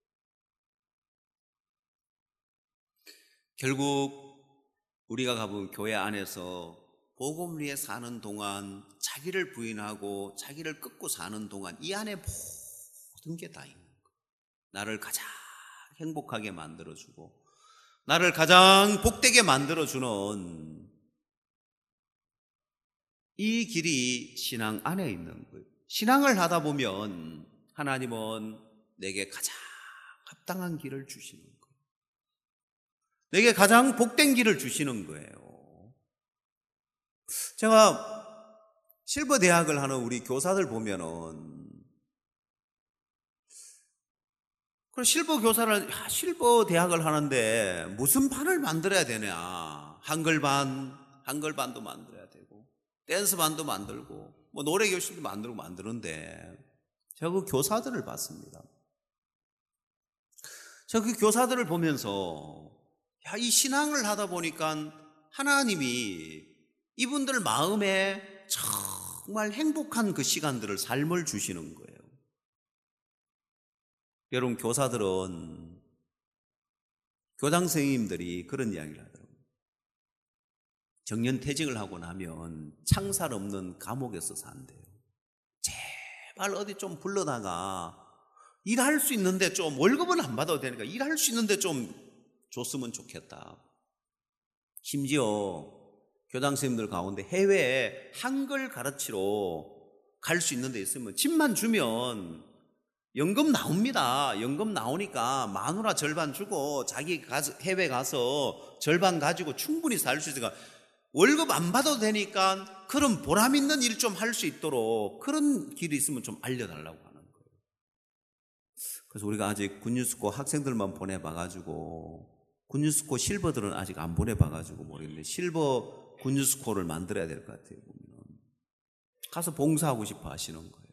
Speaker 1: 결국 우리가 가본 교회 안에서 복음 위에 사는 동안 자기를 부인하고 자기를 꺾고 사는 동안 이 안에 모든 게 다 있는 거예요. 나를 가장 행복하게 만들어주고 나를 가장 복되게 만들어주는 이 길이 신앙 안에 있는 거예요. 신앙을 하다 보면 하나님은 내게 가장 합당한 길을 주시는 거예요. 내게 가장 복된 길을 주시는 거예요. 제가 실버 대학을 하는 우리 교사들 보면은 그럼 실버 교사를 실버 대학을 하는데 무슨 반을 만들어야 되냐? 한글 반, 한글 반도 만들어야 되고 댄스 반도 만들고 뭐 노래 교실도 만들고 만드는데 제가 그 교사들을 봤습니다. 제가 그 교사들을 보면서 야, 이 신앙을 하다 보니까 하나님이 이분들 마음에 정말 행복한 그 시간들을, 삶을 주시는 거예요. 여러분, 교사들은, 교장 선생님들이 그런 이야기를 하더라고요. 정년퇴직을 하고 나면 창살 없는 감옥에서 산대요. 제발 어디 좀 불러다가 일할 수 있는데, 좀 월급은 안 받아도 되니까 일할 수 있는데 좀 줬으면 좋겠다. 심지어 교장 선생님들 가운데 해외에 한글 가르치러 갈 수 있는 데 있으면 집만 주면 연금 나옵니다. 연금 나오니까 마누라 절반 주고 자기 가서 해외 가서 절반 가지고 충분히 살 수 있으니까 월급 안 받아도 되니까 그런 보람 있는 일 좀 할 수 있도록 그런 길이 있으면 좀 알려달라고 하는 거예요. 그래서 우리가 아직 굿뉴스코 학생들만 보내봐가지고, 굿뉴스코 실버들은 아직 안 보내봐가지고 모르겠는데, 실버 굿뉴스코를 만들어야 될 것 같아요. 보면 가서 봉사하고 싶어 하시는 거예요.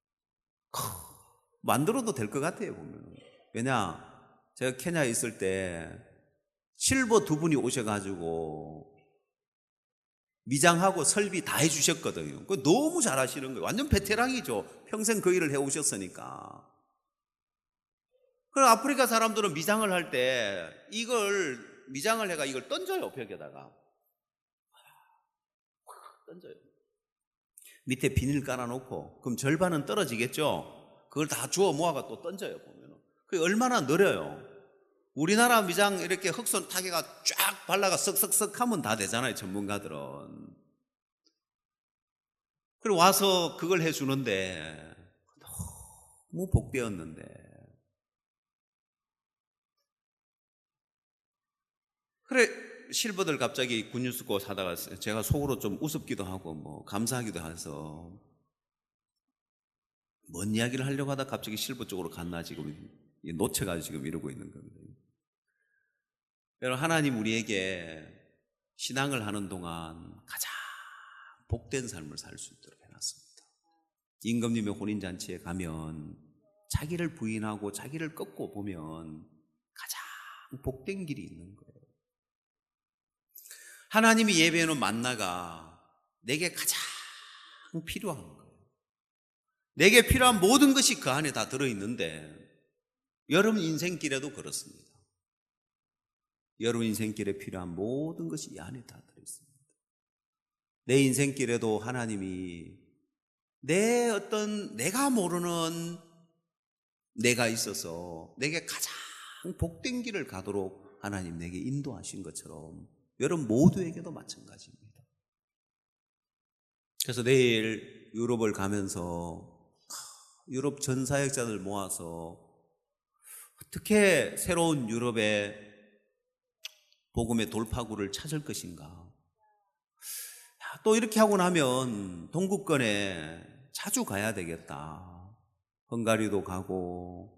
Speaker 1: 만들어도 될 것 같아요, 보면. 왜냐, 제가 케냐에 있을 때 실버 두 분이 오셔가지고 미장하고 설비 다 해주셨거든요. 그거 너무 잘하시는 거예요. 완전 베테랑이죠. 평생 그 일을 해오셨으니까. 그럼 아프리카 사람들은 미장을 할 때 이걸 미장을 해가 이걸 던져요, 벽에다가. 던져요. 밑에 비닐 깔아놓고, 그럼 절반은 떨어지겠죠. 그걸 다 주워 모아가 또 던져요, 보면은. 그게 얼마나 느려요. 우리나라 미장 이렇게 흑손 타개가 쫙 발라가 쓱쓱쓱 하면 다 되잖아요, 전문가들은. 그리고 와서 그걸 해주는데 너무 복되었는데. 그래, 실버들 갑자기 굿뉴스코 사다가 제가 속으로 좀 우습기도 하고 뭐 감사하기도 해서, 뭔 이야기를 하려고 하다 갑자기 실버 쪽으로 갔나 지금 놓쳐가지고 지금 이러고 있는 겁니다. 여러분, 하나님 우리에게 신앙을 하는 동안 가장 복된 삶을 살 수 있도록 해놨습니다. 임금님의 혼인잔치에 가면 자기를 부인하고 자기를 꺾고 보면 가장 복된 길이 있는 거예요. 하나님이 예배해놓은 만나가 내게 가장 필요한 거예요. 내게 필요한 모든 것이 그 안에 다 들어있는데, 여러분 인생길에도 그렇습니다. 여러분 인생길에 필요한 모든 것이 이 안에 다 들어있습니다. 내 인생길에도 하나님이 내 어떤 내가 모르는 내가 있어서 내게 가장 복된 길을 가도록 하나님 내게 인도하신 것처럼 여러분 모두에게도 마찬가지입니다. 그래서 내일 유럽을 가면서 유럽 전 사역자들 모아서 어떻게 새로운 유럽의 복음의 돌파구를 찾을 것인가. 또 이렇게 하고 나면 동구권에 자주 가야 되겠다. 헝가리도 가고,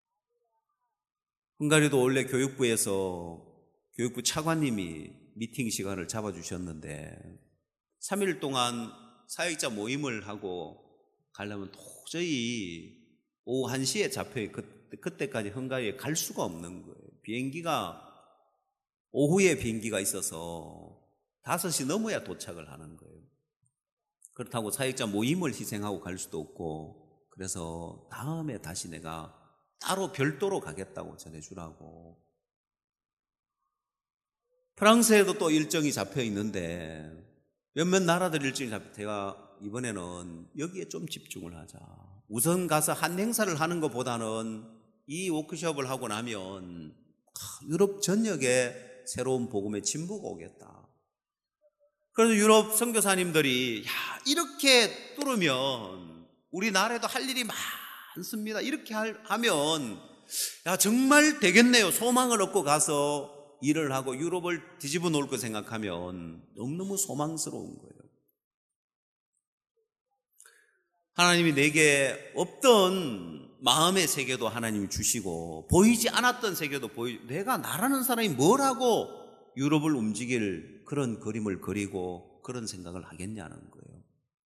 Speaker 1: 헝가리도 원래 교육부에서 교육부 차관님이 미팅 시간을 잡아주셨는데 삼 일 동안 사역자 모임을 하고 가려면 도저히 오후 한 시에 잡혀 그, 그때까지 헝가리에 갈 수가 없는 거예요. 비행기가 오후에 비행기가 있어서 다섯 시 넘어야 도착을 하는 거예요. 그렇다고 사역자 모임을 희생하고 갈 수도 없고, 그래서 다음에 다시 내가 따로 별도로 가겠다고 전해주라고. 프랑스에도 또 일정이 잡혀 있는데 몇몇 나라들 일정이 잡혀, 제가 이번에는 여기에 좀 집중을 하자. 우선 가서 한 행사를 하는 것보다는 이 워크숍을 하고 나면 유럽 전역에 새로운 복음의 진보가 오겠다. 그래서 유럽 선교사님들이 야, 이렇게 뚫으면 우리나라에도 할 일이 많습니다. 이렇게 하면 야, 정말 되겠네요. 소망을 얻고 가서 일을 하고 유럽을 뒤집어 놓을 거 생각하면 너무너무 소망스러운 거예요. 하나님이 내게 없던 마음의 세계도 하나님이 주시고, 보이지 않았던 세계도 보이, 내가 나라는 사람이 뭘 하고 유럽을 움직일 그런 그림을 그리고 그런 생각을 하겠냐는 거예요.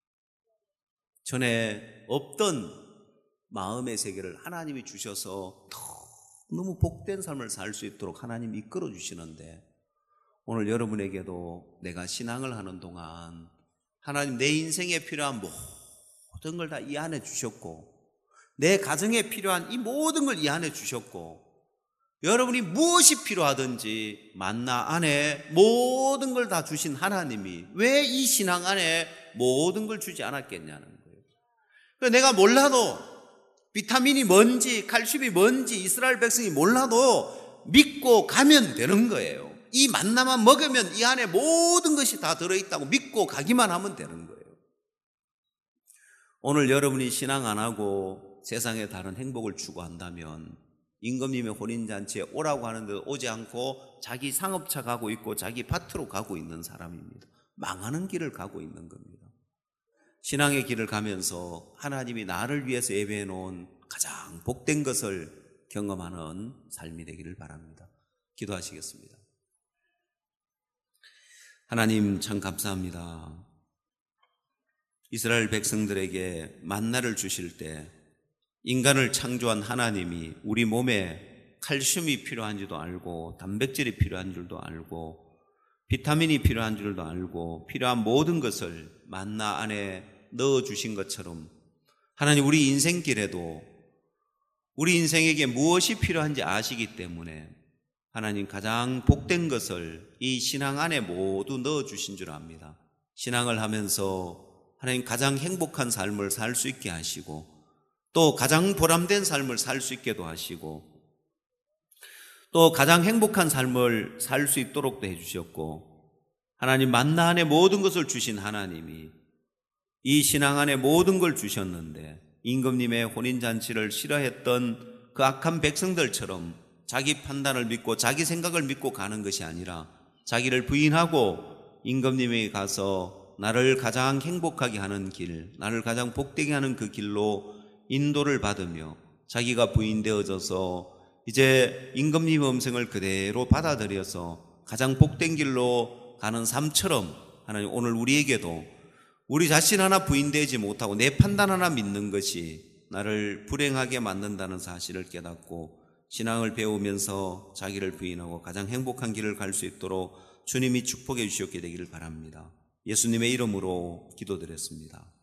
Speaker 1: 전에 없던 마음의 세계를 하나님이 주셔서 너무 복된 삶을 살 수 있도록 하나님이 이끌어 주시는데, 오늘 여러분에게도 내가 신앙을 하는 동안 하나님 내 인생에 필요한 모든 걸 다 이 안에 주셨고, 내 가정에 필요한 이 모든 걸 이 안에 주셨고, 여러분이 무엇이 필요하든지 만나 안에 모든 걸 다 주신 하나님이 왜 이 신앙 안에 모든 걸 주지 않았겠냐는 거예요. 그래서 내가 몰라도, 비타민이 뭔지 칼슘이 뭔지 이스라엘 백성이 몰라도 믿고 가면 되는 거예요. 이 만나만 먹으면 이 안에 모든 것이 다 들어있다고 믿고 가기만 하면 되는 거예요. 오늘 여러분이 신앙 안 하고 세상에 다른 행복을 추구한다면 임금님의 혼인잔치에 오라고 하는데도 오지 않고 자기 상업차 가고 있고 자기 밭으로 가고 있는 사람입니다. 망하는 길을 가고 있는 겁니다. 신앙의 길을 가면서 하나님이 나를 위해서 예배해 놓은 가장 복된 것을 경험하는 삶이 되기를 바랍니다. 기도하시겠습니다. 하나님 참 감사합니다. 이스라엘 백성들에게 만나를 주실 때 인간을 창조한 하나님이 우리 몸에 칼슘이 필요한 줄도 알고 단백질이 필요한 줄도 알고 비타민이 필요한 줄도 알고 필요한 모든 것을 만나 안에 넣어주신 것처럼 하나님 우리 인생길에도 우리 인생에게 무엇이 필요한지 아시기 때문에 하나님 가장 복된 것을 이 신앙 안에 모두 넣어주신 줄 압니다. 신앙을 하면서 하나님 가장 행복한 삶을 살 수 있게 하시고 또 가장 보람된 삶을 살 수 있게도 하시고 또 가장 행복한 삶을 살 수 있도록도 해주셨고 하나님 만나 안에 모든 것을 주신 하나님이 이 신앙 안에 모든 걸 주셨는데 임금님의 혼인잔치를 싫어했던 그 악한 백성들처럼 자기 판단을 믿고 자기 생각을 믿고 가는 것이 아니라 자기를 부인하고 임금님에게 가서 나를 가장 행복하게 하는 길, 나를 가장 복되게 하는 그 길로 인도를 받으며 자기가 부인되어져서 이제 임금님의 음성을 그대로 받아들여서 가장 복된 길로 가는 삶처럼 하나님 오늘 우리에게도 우리 자신 하나 부인되지 못하고 내 판단 하나 믿는 것이 나를 불행하게 만든다는 사실을 깨닫고 신앙을 배우면서 자기를 부인하고 가장 행복한 길을 갈 수 있도록 주님이 축복해 주시옵게 되기를 바랍니다. 예수님의 이름으로 기도드렸습니다.